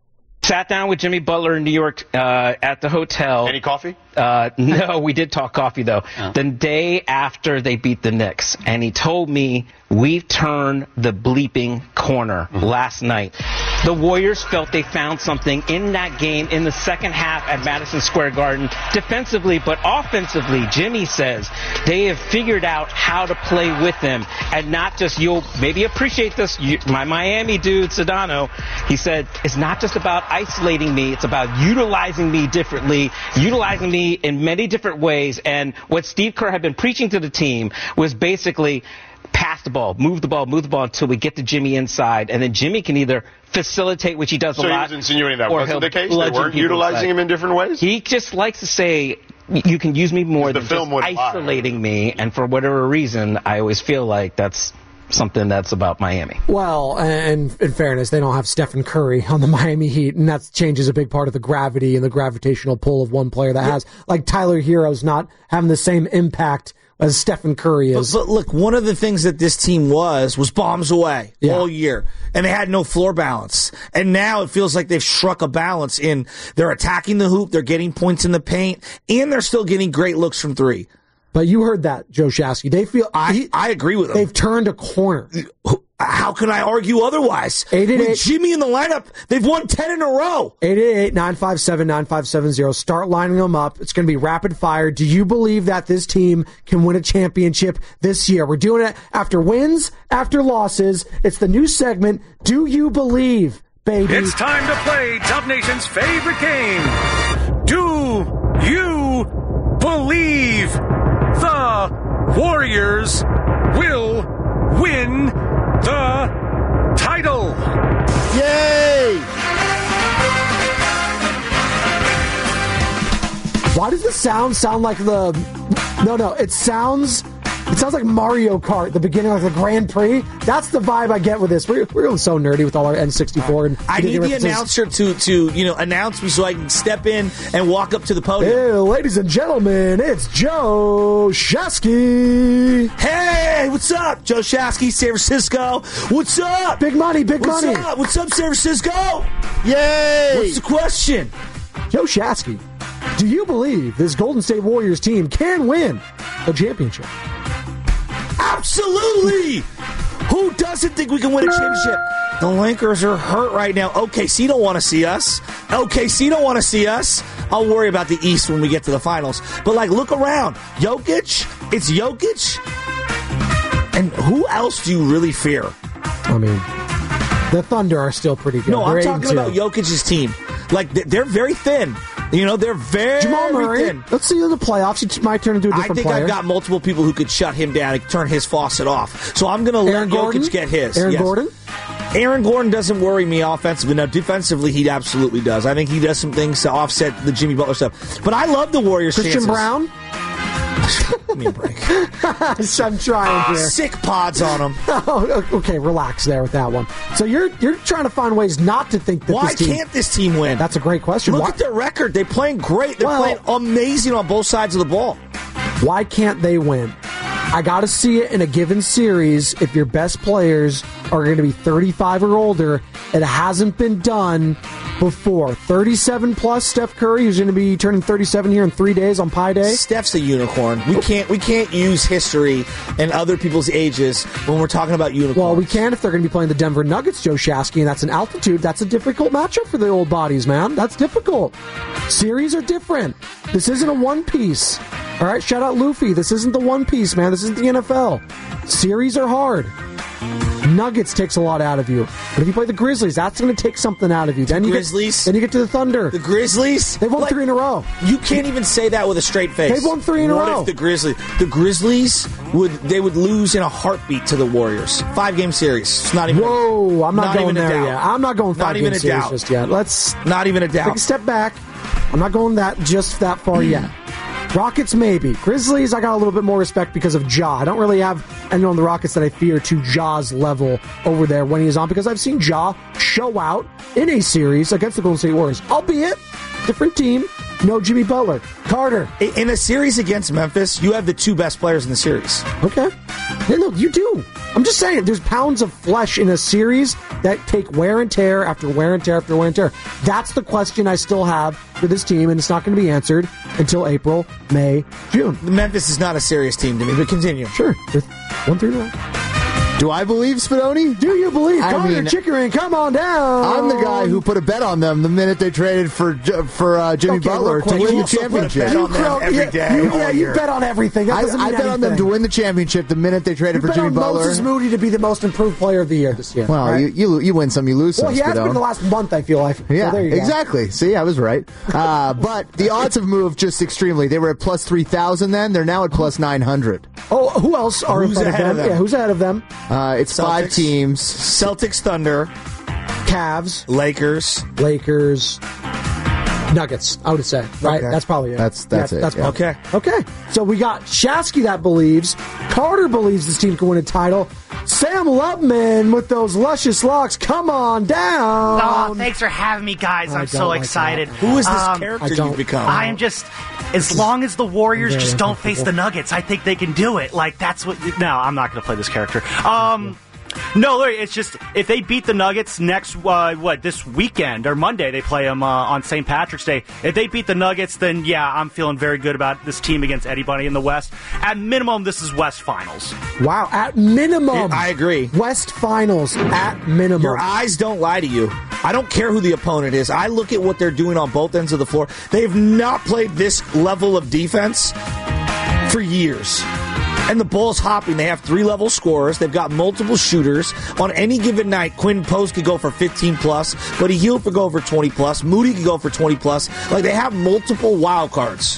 Sat down with Jimmy Butler in New York uh, at the hotel. Any coffee? Uh, no, we did talk coffee, though. Oh. The day after they beat the Knicks. And he told me, we've turned the bleeping corner Mm-hmm. last night. The Warriors felt they found something in that game in the second half at Madison Square Garden, defensively, but offensively, Jimmy says they have figured out how to play with them and not just, you'll maybe appreciate this, you, my Miami dude, Sedano, he said, it's not just about isolating me, it's about utilizing me differently, utilizing me in many different ways. And what Steve Kerr had been preaching to the team was basically pass the ball, move the ball, move the ball until we get to Jimmy inside, and then Jimmy can either facilitate, which he does So a he lot. was insinuating that or wasn't he'll the case? They bludgeon weren't people utilizing inside. him in different ways? He just likes to say, you can use me more The than film just would lie. isolating me, and for whatever reason, I always feel like that's something that's about Miami. Well, and in fairness, they don't have Stephen Curry on the Miami Heat, and that changes a big part of the gravity and the gravitational pull of one player that has, like Tyler Hero's not having the same impact as Stephen Curry is. But, but look, one of the things that this team was, was bombs away Yeah. all year. And they had no floor balance. And now it feels like they've struck a balance in they're attacking the hoop, they're getting points in the paint, and they're still getting great looks from three. But you heard that, Joe Shasky. They feel I, he, I agree with them. they've turned a corner. How can I argue otherwise? eight eight eight With Jimmy in the lineup, they've won ten in a row. eight eight eight, nine five seven, nine five seven zero. Start lining them up. It's going to be rapid fire. Do you believe that this team can win a championship this year? We're doing it after wins, after losses. It's the new segment, Do You Believe, baby? It's time to play Dub Nation's favorite game, Do you believe the Warriors will win the title? Yay! Why does the sound sound like the... No, no, it sounds... It sounds like Mario Kart, the beginning of like the Grand Prix. That's the vibe I get with this. We're, we're going so nerdy with all our N sixty-four. And I need the references. announcer to, to, you know, announce me so I can step in and walk up to the podium. Hey, ladies and gentlemen, it's Joe Shasky. Hey, what's up? Joe Shasky, San Francisco. What's up? Big money, big what's money. What's up? What's up, San Francisco? Yay! What's the question? Joe Shasky, do you believe this Golden State Warriors team can win a championship? Absolutely! Who doesn't think we can win a championship? The Lakers are hurt right now. O K C don't want to see us. O K C don't want to see us. I'll worry about the East when we get to the finals. But, like, look around. Jokic? It's Jokic? And who else do you really fear? I mean, the Thunder are still pretty good. No, They're I'm talking about Jokic's team. Like, they're very thin. You know, they're very Jamal Murray. thin. Let's see in the playoffs. It's my turn to do a different I think player. I've got multiple people who could shut him down and turn his faucet off. So I'm going to let Aaron Gordon? Jokic get his. Aaron Yes. Gordon? Aaron Gordon doesn't worry me offensively. Now, defensively, he absolutely does. I think he does some things to offset the Jimmy Butler stuff. But I love the Warriors' Christian chances. Brown? Give me a break. I'm trying here. Sick pods on him. Oh, okay, relax there with that one. So you're you're trying to find ways not to think that Why this team... can't this team win? That's a great question. Look Why... at their record. They're playing great. They're Well- playing amazing on both sides of the ball. Why can't they win? I got to see it in a given series if your best players are going to be thirty-five or older. It hasn't been done before. thirty-seven plus Steph Curry, who's going to be turning thirty-seven here in three days on Pi Day. Steph's a unicorn. We can't we can't use history and other people's ages when we're talking about unicorns. Well, we can if they're going to be playing the Denver Nuggets, Joe Shasky, and that's an altitude. That's a difficult matchup for the old bodies, man. That's difficult. Series are different. This isn't a one piece. All right, shout out Luffy. This isn't the one piece, man. This isn't the N F L. Series are hard. Nuggets takes a lot out of you. But if you play the Grizzlies, that's going to take something out of you. Then you Grizzlies? Get, then you get to the Thunder. The Grizzlies? They've won Like, three in a row. You can't even say that with a straight face. They've won three in a what row. If the Grizzlies, the Grizzlies would they would lose in a heartbeat to the Warriors. Five game series. It's not even. Whoa, I'm not, not going even a there doubt. yet. I'm not going Not five even game a series doubt. just yet. Let's Not even a doubt. take a step back. I'm not going that just that far yet. Rockets, maybe. Grizzlies, I got a little bit more respect because of Ja. I don't really have anyone on the Rockets that I fear to Ja's level over there when he is on, because I've seen Ja show out in a series against the Golden State Warriors. Albeit, different team, no Jimmy Butler. Carter. In a series against Memphis, you have the two best players in the series. Okay. Yeah, no, you do. I'm just saying, there's pounds of flesh in a series that take wear and tear after wear and tear after wear and tear. That's the question I still have for this team, and it's not going to be answered until April, May, June. Memphis is not a serious team to me, but continue. Sure. With one, three, one. Do I believe Spadoni? Do you believe? I Carter mean, Chickering, come on down. I'm the guy who put a bet on them the minute they traded for for uh, Jimmy Okay, Butler real quick, to win you the also put a championship. bet on them crow- every yeah, day, You, all yeah, you year. bet on everything. That I, doesn't I mean bet on them anything. to win the championship the minute they traded You for bet Jimmy on Butler. Moses Moody to be the most improved player of the year this year. Well, right? you, you you win some, you lose some. Well, he has Spadone. been the last month, I feel like. So Yeah, there you go. exactly. See, I was right. Uh, but the odds have moved just extremely. They were at plus three thousand then. They're now at plus nine hundred. Oh, who else are Who's in front ahead of of them? them? Yeah, who's ahead of them? Uh, it's five Celtics. teams. Celtics, Thunder, Cavs, Lakers. Lakers, Nuggets, I would say. Right? Okay. That's probably it. That's- that's Yeah, it, That's yeah. probably- Okay. Okay. So we got Shasky that believes. Carter believes this team can win a title. Sam Lubman with those luscious locks. Come on down. Oh, thanks for having me, guys. I I'm don't so like excited. that. Who is this Um, character I don't- you've become? I'm just, as long as the Warriors very just don't face the uncomfortable. Nuggets, I think they can do it. Like, that's what. No, I'm not going to play this character. Um. No, Larry, it's just if they beat the Nuggets next, uh, what, this weekend or Monday, they play them uh, on Saint Patrick's Day. If they beat the Nuggets, then yeah, I'm feeling very good about this team against anybody in the West. At minimum, this is West Finals. Wow. At minimum. I agree. West Finals at minimum. Your eyes don't lie to you. I don't care who the opponent is. I look at what they're doing on both ends of the floor. They've not played this level of defense for years. And the ball's hopping. They have three-level scorers. They've got multiple shooters. On any given night, Quinn Post could go for fifteen plus, Buddy Hield could go over twenty plus, Moody could go for twenty plus. Like, they have multiple wild cards.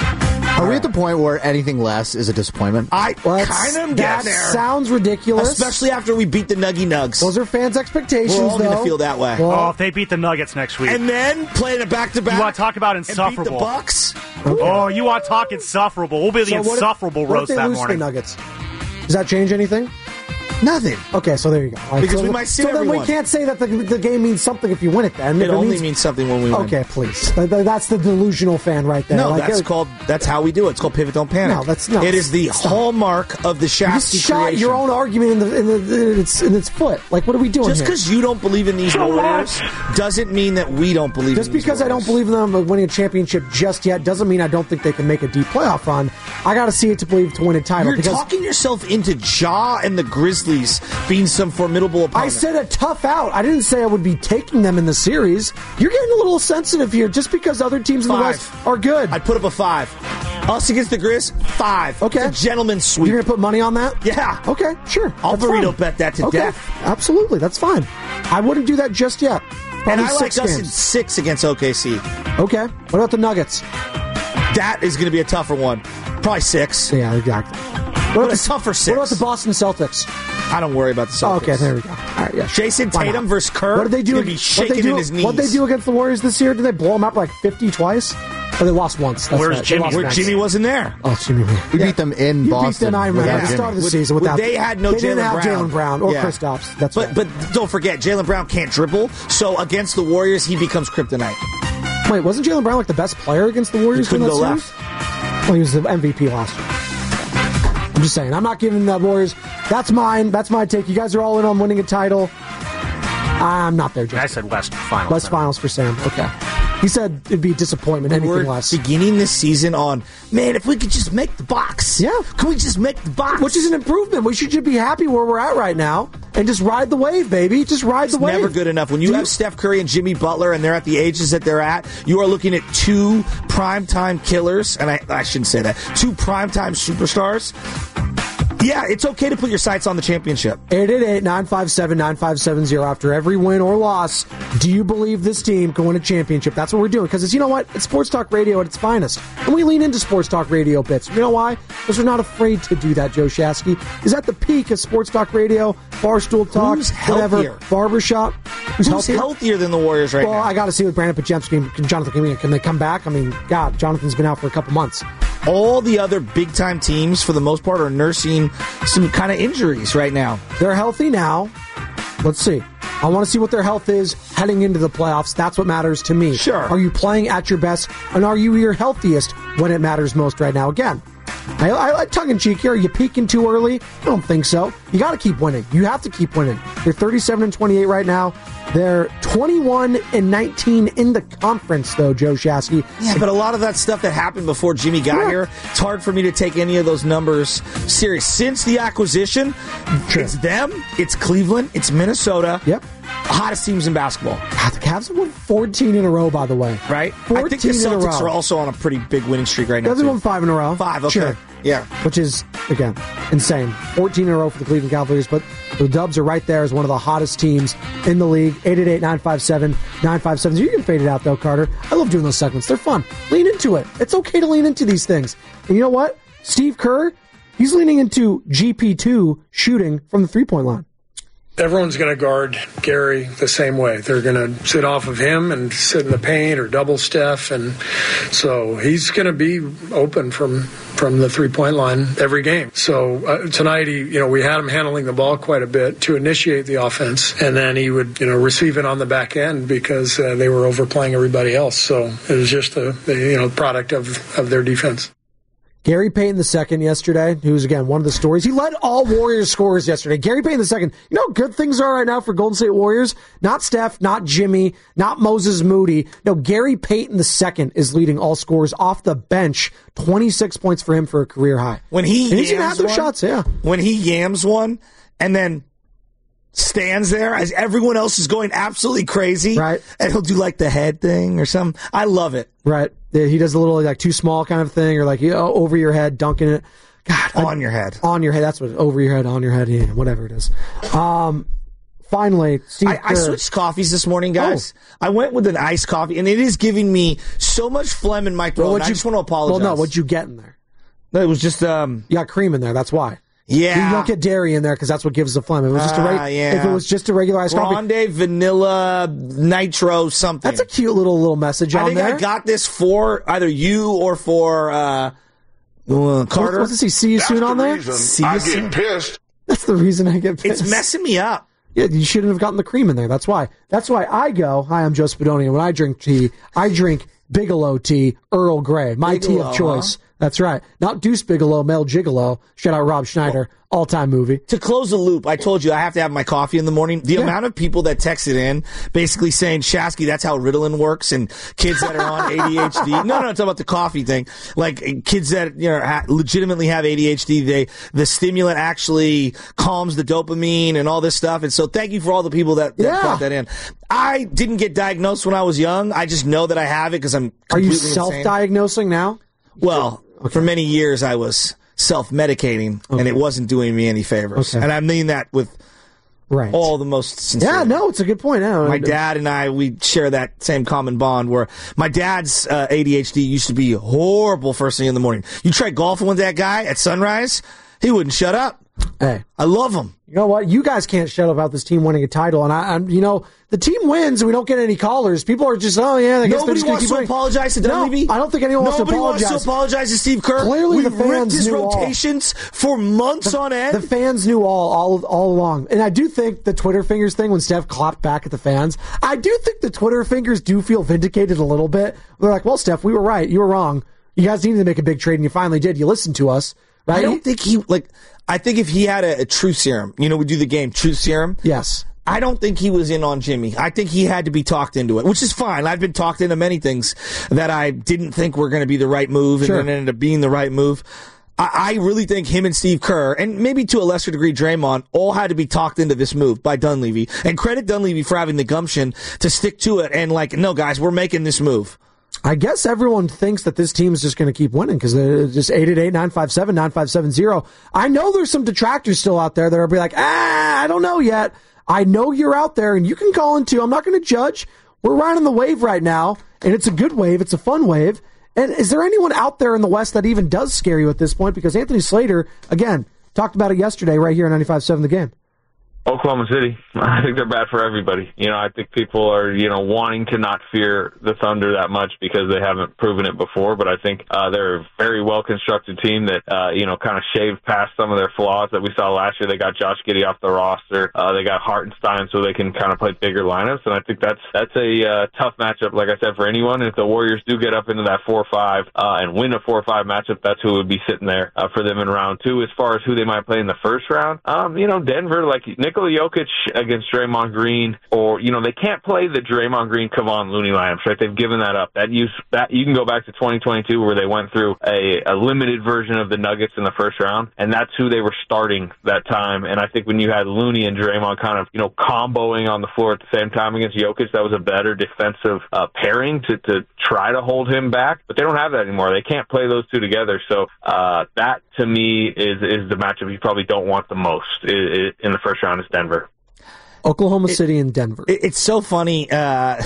Are we at the point where anything less is a disappointment? I Well, kind of that get there. sounds ridiculous. Especially after we beat the Nuggy Nugs. Those are fans' expectations, We're all though. going to feel that way. Well, Oh, if they beat the Nuggets next week. And then playing it back-to-back. You want to talk about and beat insufferable? the Bucks? Oh, you want to talk insufferable? We'll be the so what if- insufferable what if roast they that lose to morning. the Nuggets? Does that change anything? Nothing. Okay, so there you go. All right, Because so, we might sit So then we everyone. can't say that the, the game means something if you win it. Then It If only means, means something when we win. Okay, please. Th- th- That's the delusional fan right there. No, Like, that's it- called. That's how we do it. It's called pivot, don't panic. No, that's- no, It is the stop. hallmark of the You Shasky just shot creation. your own argument in, the, in, the, in, its, in its foot. Like, what are we doing Just here? because you don't believe in these Warriors doesn't mean that we don't believe. Just in these because I don't believe in them winning a championship just yet doesn't mean I don't think they can make a deep playoff run. I got to see it to believe to win a title. You're because talking yourself into Ja and the Grizzlies being some formidable opponent. I said a tough out. I didn't say I would be taking them in the series. You're getting a little sensitive here just because other teams in the Five. West are good. I'd put up a five. Us against the Grizz, five. Okay. It's a gentleman's sweep. You're going to put money on that? Yeah. Okay, sure. I'll That's burrito fine. bet that to okay. death. Absolutely, that's fine. I wouldn't do that just yet. And Probably I like six us in games. six against O K C. Okay. What about the Nuggets? That is going to be a tougher one. Probably six. Yeah, exactly. What What a about, tougher the, six. what about the Boston Celtics? I don't worry about the Celtics. Oh, okay, there we go. All right, yeah. Jason Why Tatum not? versus Kerr. What did they do? He's gonna be what shaking they do, in his knees. What they do against the Warriors this year? Did they blow them up like fifty twice? Or they lost once? That's Where's right. They Jimmy? lost Where once. Jimmy wasn't there. Oh, Jimmy. We Yeah. beat them in You Boston. beat them, I remember, without at the Jimmy. start of the With- season with- without. they had no They didn't Jaylen have Brown. Jaylen Brown or Yeah. Kristaps. That's But right. but don't forget, Jaylen Brown can't dribble, so against the Warriors, he becomes kryptonite. Wait, wasn't Jaylen Brown like the best player against the Warriors? He couldn't in that go series? Well, he was the M V P last year. I'm just saying. I'm not giving the Warriors. That's mine. That's my take. You guys are all in on winning a title. I'm not there, Jeff. I said West Finals. West Finals for Sam. Okay. He said it'd be a disappointment. Anything We're less. beginning this season on, man, if we could just make the box. Yeah. Can we just make the box? Which is an improvement. We should just be happy where we're at right now and just ride the wave, baby. Just ride the It's wave. never good enough. When you Do have Steph Curry and Jimmy Butler and they're at the ages that they're at, you are looking at two primetime killers, and I, I shouldn't say that, two primetime superstars. Yeah, it's okay to put your sights on the championship. eight eight eight, nine five seven, nine five seven zero. After every win or loss, do you believe this team can win a championship? That's what we're doing. Because it's, you know what? It's Sports Talk Radio at its finest. And we lean into Sports Talk Radio bits. You know why? Because we're not afraid to do that, Joe Shasky. Is at the peak of Sports Talk Radio, Barstool Talk, Who's whatever, healthier? Barbershop. Who's, Who's healthier than the Warriors right well, now? I got to see with Brandon Pajemski and Jonathan Kaminga. Can they come back? I mean, God, Jonathan's been out for a couple months. All the other big-time teams, for the most part, are nursing some kind of injuries right now. They're healthy now. Let's see. I want to see what their health is heading into the playoffs. That's what matters to me. Sure. Are you playing at your best, and are you your healthiest when it matters most right now? Again, I, I like tongue-in-cheek here. Are you peaking too early? I don't think so. You got to keep winning. You have to keep winning. They're thirty-seven and twenty-eight right now. They're twenty-one and nineteen in the conference, though, Joe Shasky. Yeah, but a lot of that stuff that happened before Jimmy got Yeah. here, it's hard for me to take any of those numbers serious. Since the acquisition, Sure. it's them, it's Cleveland, it's Minnesota. Yep. Hottest teams in basketball, God, the Cavs have won fourteen in a row, by the way. right? fourteen I think the in a Celtics row. are also on a pretty big winning streak right now, Yeah, they too. won five in a row. Five, okay. Sure. Yeah. Which is, again, insane. fourteen in a row for the Cleveland Cavaliers, but the Dubs are right there as one of the hottest teams in the league. eight eight eight, nine five seven, nine five seven zero. You can fade it out, though, Carter. I love doing those segments. They're fun. Lean into it. It's okay to lean into these things. And you know what? Steve Kerr, he's leaning into G P two shooting from the three-point line. Everyone's going to guard Gary the same way. They're going to sit off of him and sit in the paint or double Steph, and so he's going to be open from from the three-point line every game. So uh, tonight, he, you know, we had him handling the ball quite a bit to initiate the offense, and then he would, you know, receive it on the back end because uh, they were overplaying everybody else. So it was just a, a you know product of of their defense. Gary Payton the second yesterday, who's, again, one of the stories. He led all Warriors scorers yesterday. Gary Payton the second. You know how good things are right now for Golden State Warriors? Not Steph, not Jimmy, not Moses Moody. No, Gary Payton the second is leading all scorers off the bench. twenty-six points for him for a career high. When he and he's going to yams have those one, shots, yeah. When he yams one and then stands there as everyone else is going absolutely crazy, right? And he'll do like the head thing or something. I love it. Right. He does a little like too small kind of thing or like you know, over your head, dunking it. God, on I, your head. On your head. That's what, over your head, on your head, yeah, whatever it is. Um, finally, Steve I, I switched coffees this morning, guys. Oh. I went with an iced coffee, and it is giving me so much phlegm in my throat. Well, and I you, just want to apologize. Well, no, what'd you get in there? No, it was just... Um, you got cream in there, that's why. Yeah. You don't get dairy in there because that's what gives the phlegm. If it was just a, reg- uh, yeah. if it was just a regular iced Grande, coffee. vanilla, nitro, something. That's a cute little little message I on think there. I got this for either you or for uh, uh, Carter. What's this? See you That's soon the on there? reason See I you get soon. pissed. That's the reason I get pissed. It's messing me up. Yeah, you shouldn't have gotten the cream in there. That's why. That's why I go, hi, I'm Joe Spadoni, and when I drink tea, I drink Bigelow tea, Earl Grey, my Bigelow, tea of choice. Huh? That's right. Not Deuce Bigelow, Mel Gigolo. Shout out Rob Schneider. All-time movie. To close the loop, I told you I have to have my coffee in the morning. The Yeah. amount of people that texted in basically saying, Shasky, that's how Ritalin works, and kids that are on A D H D. No, no, it's about the coffee thing. Like, kids that, you know, ha- legitimately have A D H D, they, the stimulant actually calms the dopamine and all this stuff. And so thank you for all the people that, that Yeah. brought that in. I didn't get diagnosed when I was young. I just know that I have it because I'm Are you completely insane. self-diagnosing now? Well, okay. For many years I was self-medicating, okay. and it wasn't doing me any favors. Okay. And I mean that with right. all the most sincere. Yeah, no, it's a good point. Yeah, my dad and I, we share that same common bond where my dad's uh, A D H D used to be horrible first thing in the morning. You try golfing with that guy at sunrise, he wouldn't shut up. Hey, I love him. You know what? You guys can't shut up about this team winning a title, and I, I'm, you know, the team wins, and we don't get any callers. People are just, oh yeah, I guess Nobody just wants keep to winning. apologize to Dunleavy. No, I don't think anyone wants to Nobody apologize. wants to apologize to Steve Kerr. Clearly, we the fans ripped his knew all. rotations for months the, on end. The fans knew all, all, all along, and I do think the Twitter fingers thing when Steph clapped back at the fans. I do think the Twitter fingers do feel vindicated a little bit. They're like, well, Steph, we were right. You were wrong. You guys needed to make a big trade, and you finally did. You listened to us, right? I don't think he like. I think if he had a, a truth serum, you know, we do the game truth serum. Yes. I don't think he was in on Jimmy. I think he had to be talked into it, which is fine. I've been talked into many things that I didn't think were going to be the right move, and sure. then ended up being the right move. I, I really think him and Steve Kerr, and maybe to a lesser degree Draymond, all had to be talked into this move by Dunleavy. And credit Dunleavy for having the gumption to stick to it and like, no, guys, we're making this move. I guess everyone thinks that this team is just going to keep winning because they're just eight eight eight, nine five seven, nine five seven zero. I know there's some detractors still out there that are be like, ah, I don't know yet. I know you're out there and you can call in too. I'm not going to judge. We're riding the wave right now, and it's a good wave. It's a fun wave. And is there anyone out there in the West that even does scare you at this point? Because Anthony Slater, again, talked about it yesterday right here on ninety-five seven The Game. Oklahoma City. I think they're bad for everybody. You know, I think people are, you know, wanting to not fear the Thunder that much because they haven't proven it before. But I think uh, they're a very well-constructed team that, uh, you know, kind of shaved past some of their flaws that we saw last year. They got Josh Giddey off the roster. Uh, they got Hartenstein so they can kind of play bigger lineups. And I think that's that's a uh, tough matchup, like I said, for anyone. If the Warriors do get up into that four five uh, and win a four five matchup, that's who would be sitting there uh, for them in round two. As far as who they might play in the first round, um, you know, Denver, like Nick Nikola Jokic against Draymond Green, or, you know, they can't play the Draymond Green, Kevon Looney lineups, right? They've given that up. That use that you can go back to twenty twenty-two where they went through a, a limited version of the Nuggets in the first round, and that's who they were starting that time. And I think when you had Looney and Draymond kind of, you know, comboing on the floor at the same time against Jokic, that was a better defensive uh, pairing to, to try to hold him back. But they don't have that anymore. They can't play those two together. So uh, that, to me, is is the matchup you probably don't want the most in the first round is Denver. Oklahoma City it, and Denver. It, it's so funny. Uh,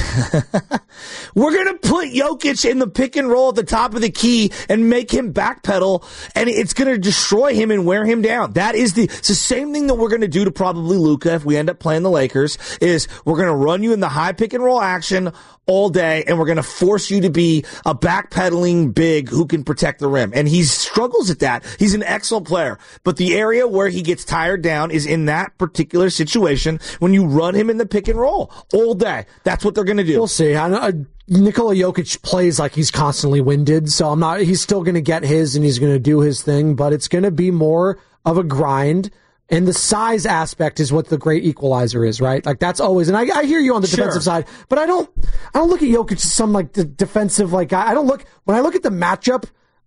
we're going to put Jokic in the pick and roll at the top of the key and make him backpedal, and it's going to destroy him and wear him down. That is the, it's the same thing that we're going to do to probably Luka if we end up playing the Lakers, is we're going to run you in the high pick and roll action all day, and we're going to force you to be a backpedaling big who can protect the rim. And he struggles at that. He's an excellent player. But the area where he gets tired down is in that particular situation when you run him in the pick and roll all day. That's what they're going to do. We'll see. I know, uh, Nikola Jokic plays like he's constantly winded, so I'm not. He's still going to get his, and he's going to do his thing, but it's going to be more of a grind. And the size aspect is what the great equalizer is, right? Like that's always, and I, I hear you on the Sure. defensive side, but I don't, I don't look at Jokic as some like the defensive like guy. I don't look when I look at the matchup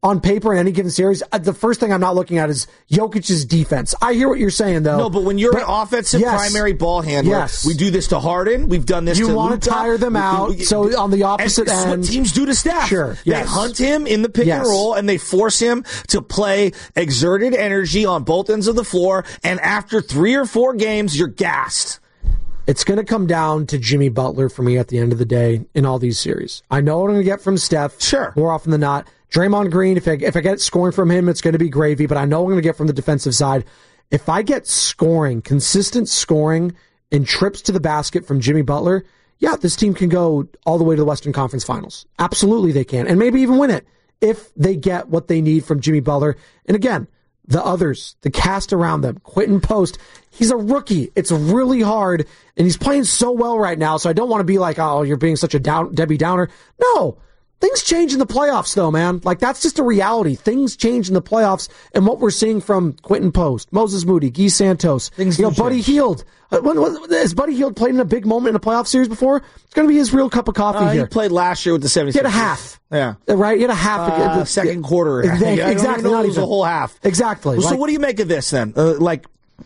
on paper in any given series, uh, the first thing I'm not looking at is Jokic's defense. I hear what you're saying, though. No, but when you're but, an offensive yes, primary ball handler, yes. we do this to Harden. We've done this you to You want Luka. to tire them out, we, we, so on the opposite and end. It's what teams do to Steph. Sure, They yes. hunt him in the pick yes. and roll, and they force him to play exerted energy on both ends of the floor, and after three or four games, you're gassed. It's going to come down to Jimmy Butler for me at the end of the day in all these series. I know what I'm going to get from Steph. Sure. More often than not. Draymond Green, if I, if I get scoring from him, it's going to be gravy, but I know I'm going to get from the defensive side. If I get scoring, consistent scoring, and trips to the basket from Jimmy Butler, yeah, this team can go all the way to the Western Conference Finals. Absolutely they can. And maybe even win it if they get what they need from Jimmy Butler. And again, the others, the cast around them, Quentin Post, he's a rookie. It's really hard, and he's playing so well right now, so I don't want to be like, oh, you're being such a down, Debbie Downer. No. Things change in the playoffs, though, man. Like, that's just a reality. Things change in the playoffs, and what we're seeing from Quentin Post, Moses Moody, Guy Santos, Things you know, change. Buddy Hield. Uh, when, when, has Buddy Hield played in a big moment in a playoff series before? It's going to be his real cup of coffee Uh, here. he played last year with the seventy-sixers. He had a half. Yeah. Right? He had a half. Uh, the second quarter. Exactly. I don't even know Not it was even a whole half. Exactly. Well, so Like- what do you make of this then? Uh, like,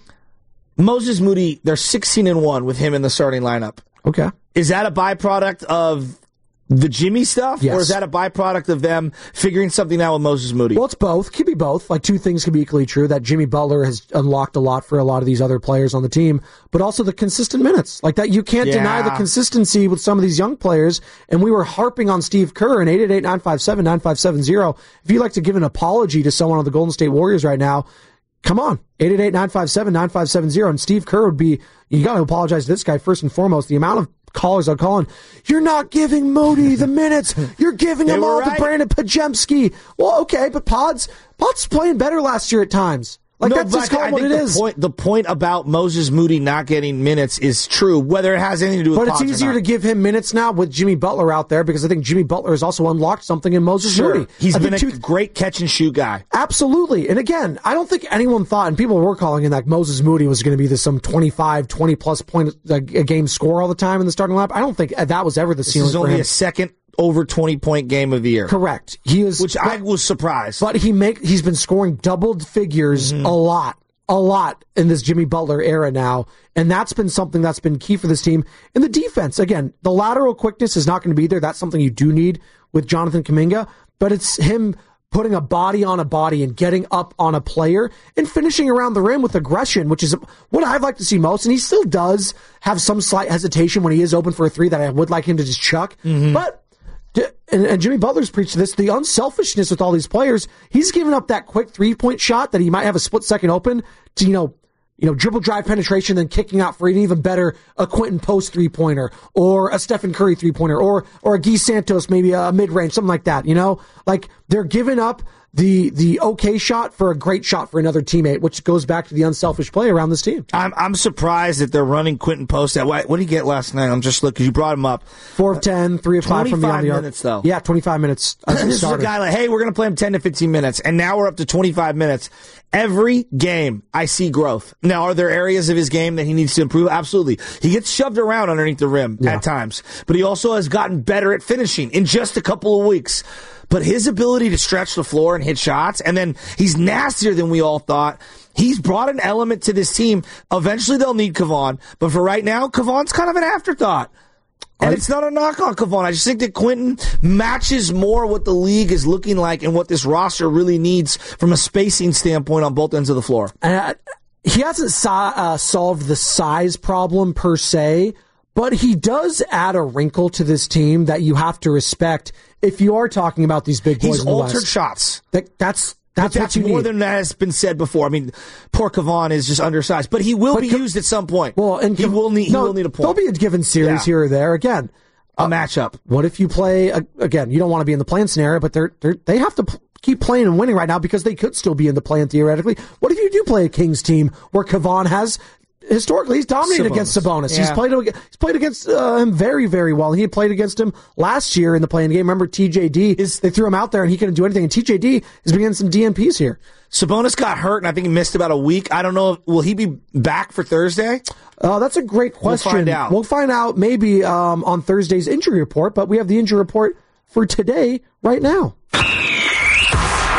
Moses Moody, they're sixteen and one with him in the starting lineup. Okay. Is that a byproduct of the Jimmy stuff? Yes. Or is that a byproduct of them figuring something out with Moses Moody? Well, it's both. Could be both. Like, two things can be equally true. That Jimmy Butler has unlocked a lot for a lot of these other players on the team, but also the consistent minutes. Like that, you can't Yeah. deny the consistency with some of these young players. And we were harping on Steve Kerr in eight eight eight, nine five seven, nine five seven zero. If you'd like to give an apology to someone on the Golden State Warriors right now, come on. eight eight eight, nine five seven, nine five seven zero. And Steve Kerr would be, you got to apologize to this guy first and foremost. The amount of callers are calling, you're not giving Moody the minutes. You're giving They him were all right. to Brandon Pajemski. Well, okay, but Pods, Pods playing better last year at times. Like, No, that's but just call I it what think it the is. Point, the point about Moses Moody not getting minutes is true, whether it has anything to do with But it's Pods or easier not. to give him minutes now with Jimmy Butler out there because I think Jimmy Butler has also unlocked something in Moses Sure. Moody. He's I been a think two- great catch and shoot guy. Absolutely. And again, I don't think anyone thought, and people were calling in that Moses Moody was going to be this some twenty-five, twenty plus point a, a game scorer all the time in the starting lineup. I don't think that was ever the This ceiling is for only him. a second over twenty point game of the year. Correct. He is, Which I was surprised. but he make he's been scoring doubled figures Mm-hmm. a lot, a lot in this Jimmy Butler era now, and that's been something that's been key for this team. And the defense, again, the lateral quickness is not going to be there. That's something you do need with Jonathan Kuminga, but it's him putting a body on a body and getting up on a player and finishing around the rim with aggression, which is what I'd like to see most. And he still does have some slight hesitation when he is open for a three that I would like him to just chuck, but. And, and Jimmy Butler's preached this, the unselfishness with all these players. He's given up that quick three-point shot that he might have a split second open to, you know, you know, dribble drive penetration, then kicking out for an even better, a Quentin Post three-pointer, or a Stephen Curry three-pointer, or, or a Guy Santos, maybe a mid-range, something like that, you know? Like, they're giving up the, the okay shot for a great shot for another teammate, which goes back to the unselfish play around this team. I'm I'm surprised that they're running Quentin Post. At what, what did he get last night? I'm just looking, because you brought him up. Four of ten, three of five from beyond the arc. minutes, though. Yeah, twenty-five minutes. as a This is a starter. guy like, hey, we're going to play him ten to fifteen minutes, and now we're up to twenty-five minutes. Every game, I see growth. Now, are there areas of his game that he needs to improve? Absolutely. He gets shoved around underneath the rim Yeah. at times, but he also has gotten better at finishing in just a couple of weeks. But his ability to stretch the floor and hit shots, and then he's nastier than we all thought. He's brought an element to this team. Eventually, they'll need Kevon, but for right now, Kevon's kind of an afterthought. And it's not a knock on Kevon. I just think that Quentin matches more what the league is looking like and what this roster really needs from a spacing standpoint on both ends of the floor. Uh, he hasn't so- uh, solved the size problem per se, but he does add a wrinkle to this team that you have to respect if you are talking about these big boys He's in the altered West. shots. That, that's But that's, that's what you more need. than that has been said before. I mean, poor Kevon is just undersized, but he will But be Ke- used at some point. well, and he Kev- will need. He no, will need a point. There'll be a given series Yeah. here or there. Again, a matchup. what if you play uh, again? You don't want to be in the play-in scenario, but they're, they're they have to p- keep playing and winning right now because they could still be in the play-in theoretically. What if you do play a Kings team where Kevon has? Historically, he's dominated Sabonis. against Sabonis. Yeah. He's played he's played against uh, him very, very well. He had played against him last year in the playing game. Remember T J D? Is they threw him out there and he couldn't do anything. And T J D is beginning some D N Ps here. Sabonis got hurt, and I think he missed about a week. I don't know. If, will he be back for Thursday? Uh, that's a great question. We'll find out. We'll find out maybe um, on Thursday's injury report, but we have the injury report for today right now.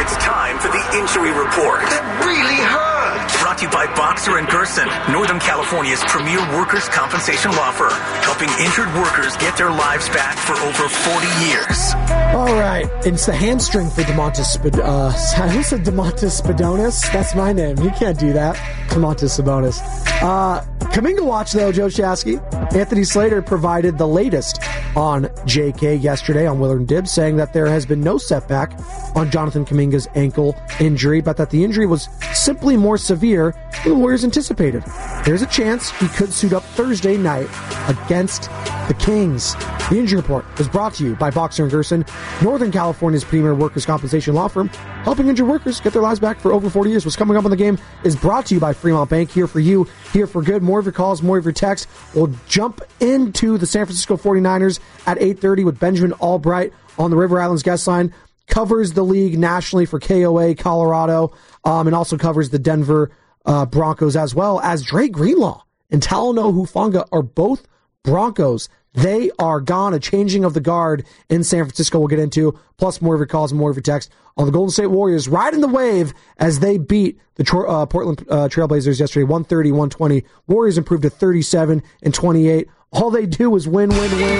time for the injury report. That really hurt. Brought to you by Boxer and Gerson, Northern California's premier workers' compensation law firm, helping injured workers get their lives back for over forty years. All right, it's the hamstring for Domantas Spid- uh, who said Domantas Spadonis? That's my name. You can't do that. Domantas Sabonis. Uh, Kuminga watch, though, Joe Shasky. Anthony Slater provided the latest on J K yesterday on Willard and Dibbs, saying that there has been no setback on Jonathan Kuminga's ankle injury, but that the injury was simply more severe than the Warriors anticipated. There's a chance he could suit up Thursday night against the Kings. The injury report is brought to you by Boxer and Gerson, Northern California's premier workers' compensation law firm, helping injured workers get their lives back for over forty years. What's coming up on the game is brought to you by Fremont Bank, here for you, here for good. More of your calls, more of your texts. We'll jump into the San Francisco forty-niners at eight thirty with Benjamin Albright on the River Islands guest line. Covers the league nationally for K O A Colorado, um, and also covers the Denver uh, Broncos, as well as Dre Greenlaw and Talanoa Hufanga are both Broncos. They are gone. A changing of the guard in San Francisco we'll get into, plus more of your calls and more of your texts on the Golden State Warriors riding the wave as they beat the uh, Portland uh, Trailblazers yesterday, one thirty to one twenty. Warriors improved to thirty-seven and twenty-eight. All they do is win, win, win,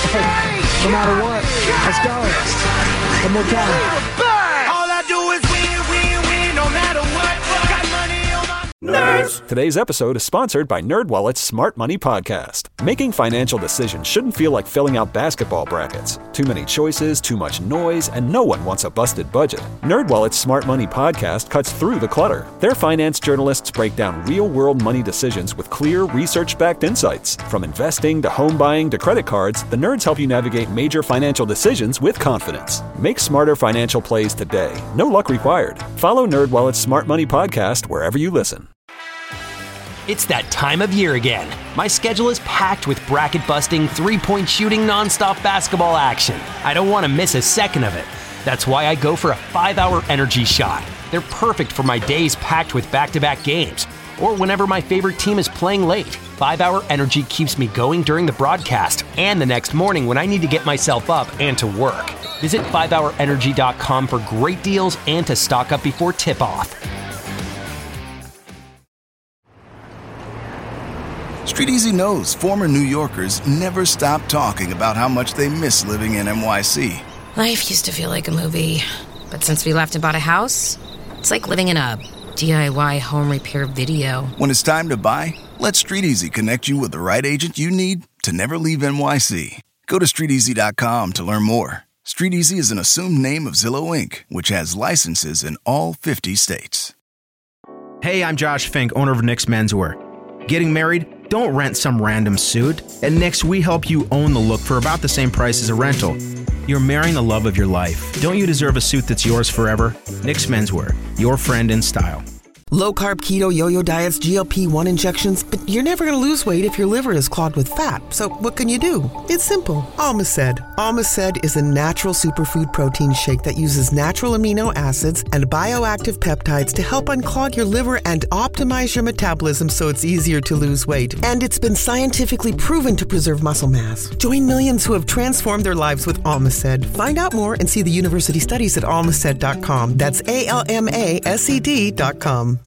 no matter what. Let's go. One more time. All I do is win, win, win, no matter what. Got money on my Nerds. Today's episode is sponsored by NerdWallet's Smart Money Podcast. Making financial decisions shouldn't feel like filling out basketball brackets. Too many choices, too much noise, and no one wants a busted budget. NerdWallet's Smart Money Podcast cuts through the clutter. Their finance journalists break down real-world money decisions with clear, research-backed insights. From investing to home buying to credit cards, the nerds help you navigate major financial decisions with confidence. Make smarter financial plays today. No luck required. Follow NerdWallet's Smart Money Podcast wherever you listen. It's that time of year again. My schedule is packed with bracket-busting, three-point shooting, nonstop basketball action. I don't want to miss a second of it. That's why I go for a five-hour energy shot. They're perfect for my days packed with back-to-back games, or whenever my favorite team is playing late. five-hour energy keeps me going during the broadcast and the next morning when I need to get myself up and to work. Visit five hour energy dot com for great deals and to stock up before tip-off. StreetEasy knows former New Yorkers never stop talking about how much they miss living in N Y C. Life used to feel like a movie, but since we left and bought a house, it's like living in a D I Y home repair video. When it's time to buy, let StreetEasy connect you with the right agent you need to never leave N Y C. Go to street easy dot com to learn more. StreetEasy is an assumed name of Zillow Incorporated, which has licenses in all fifty states. Hey, I'm Josh Fink, owner of Nick's Menswear. Getting married? Don't rent some random suit. At Nick's, we help you own the look for about the same price as a rental. You're marrying the love of your life. Don't you deserve a suit that's yours forever? Nick's Menswear, your friend in style. Low-carb, keto, yo-yo diets, G L P one injections, but you're never going to lose weight if your liver is clogged with fat. So what can you do? It's simple. Almaced. Almaced is a natural superfood protein shake that uses natural amino acids and bioactive peptides to help unclog your liver and optimize your metabolism so it's easier to lose weight. And it's been scientifically proven to preserve muscle mass. Join millions who have transformed their lives with Almaced. Find out more and see the university studies at almaced dot com. That's A L M A S E D dot com.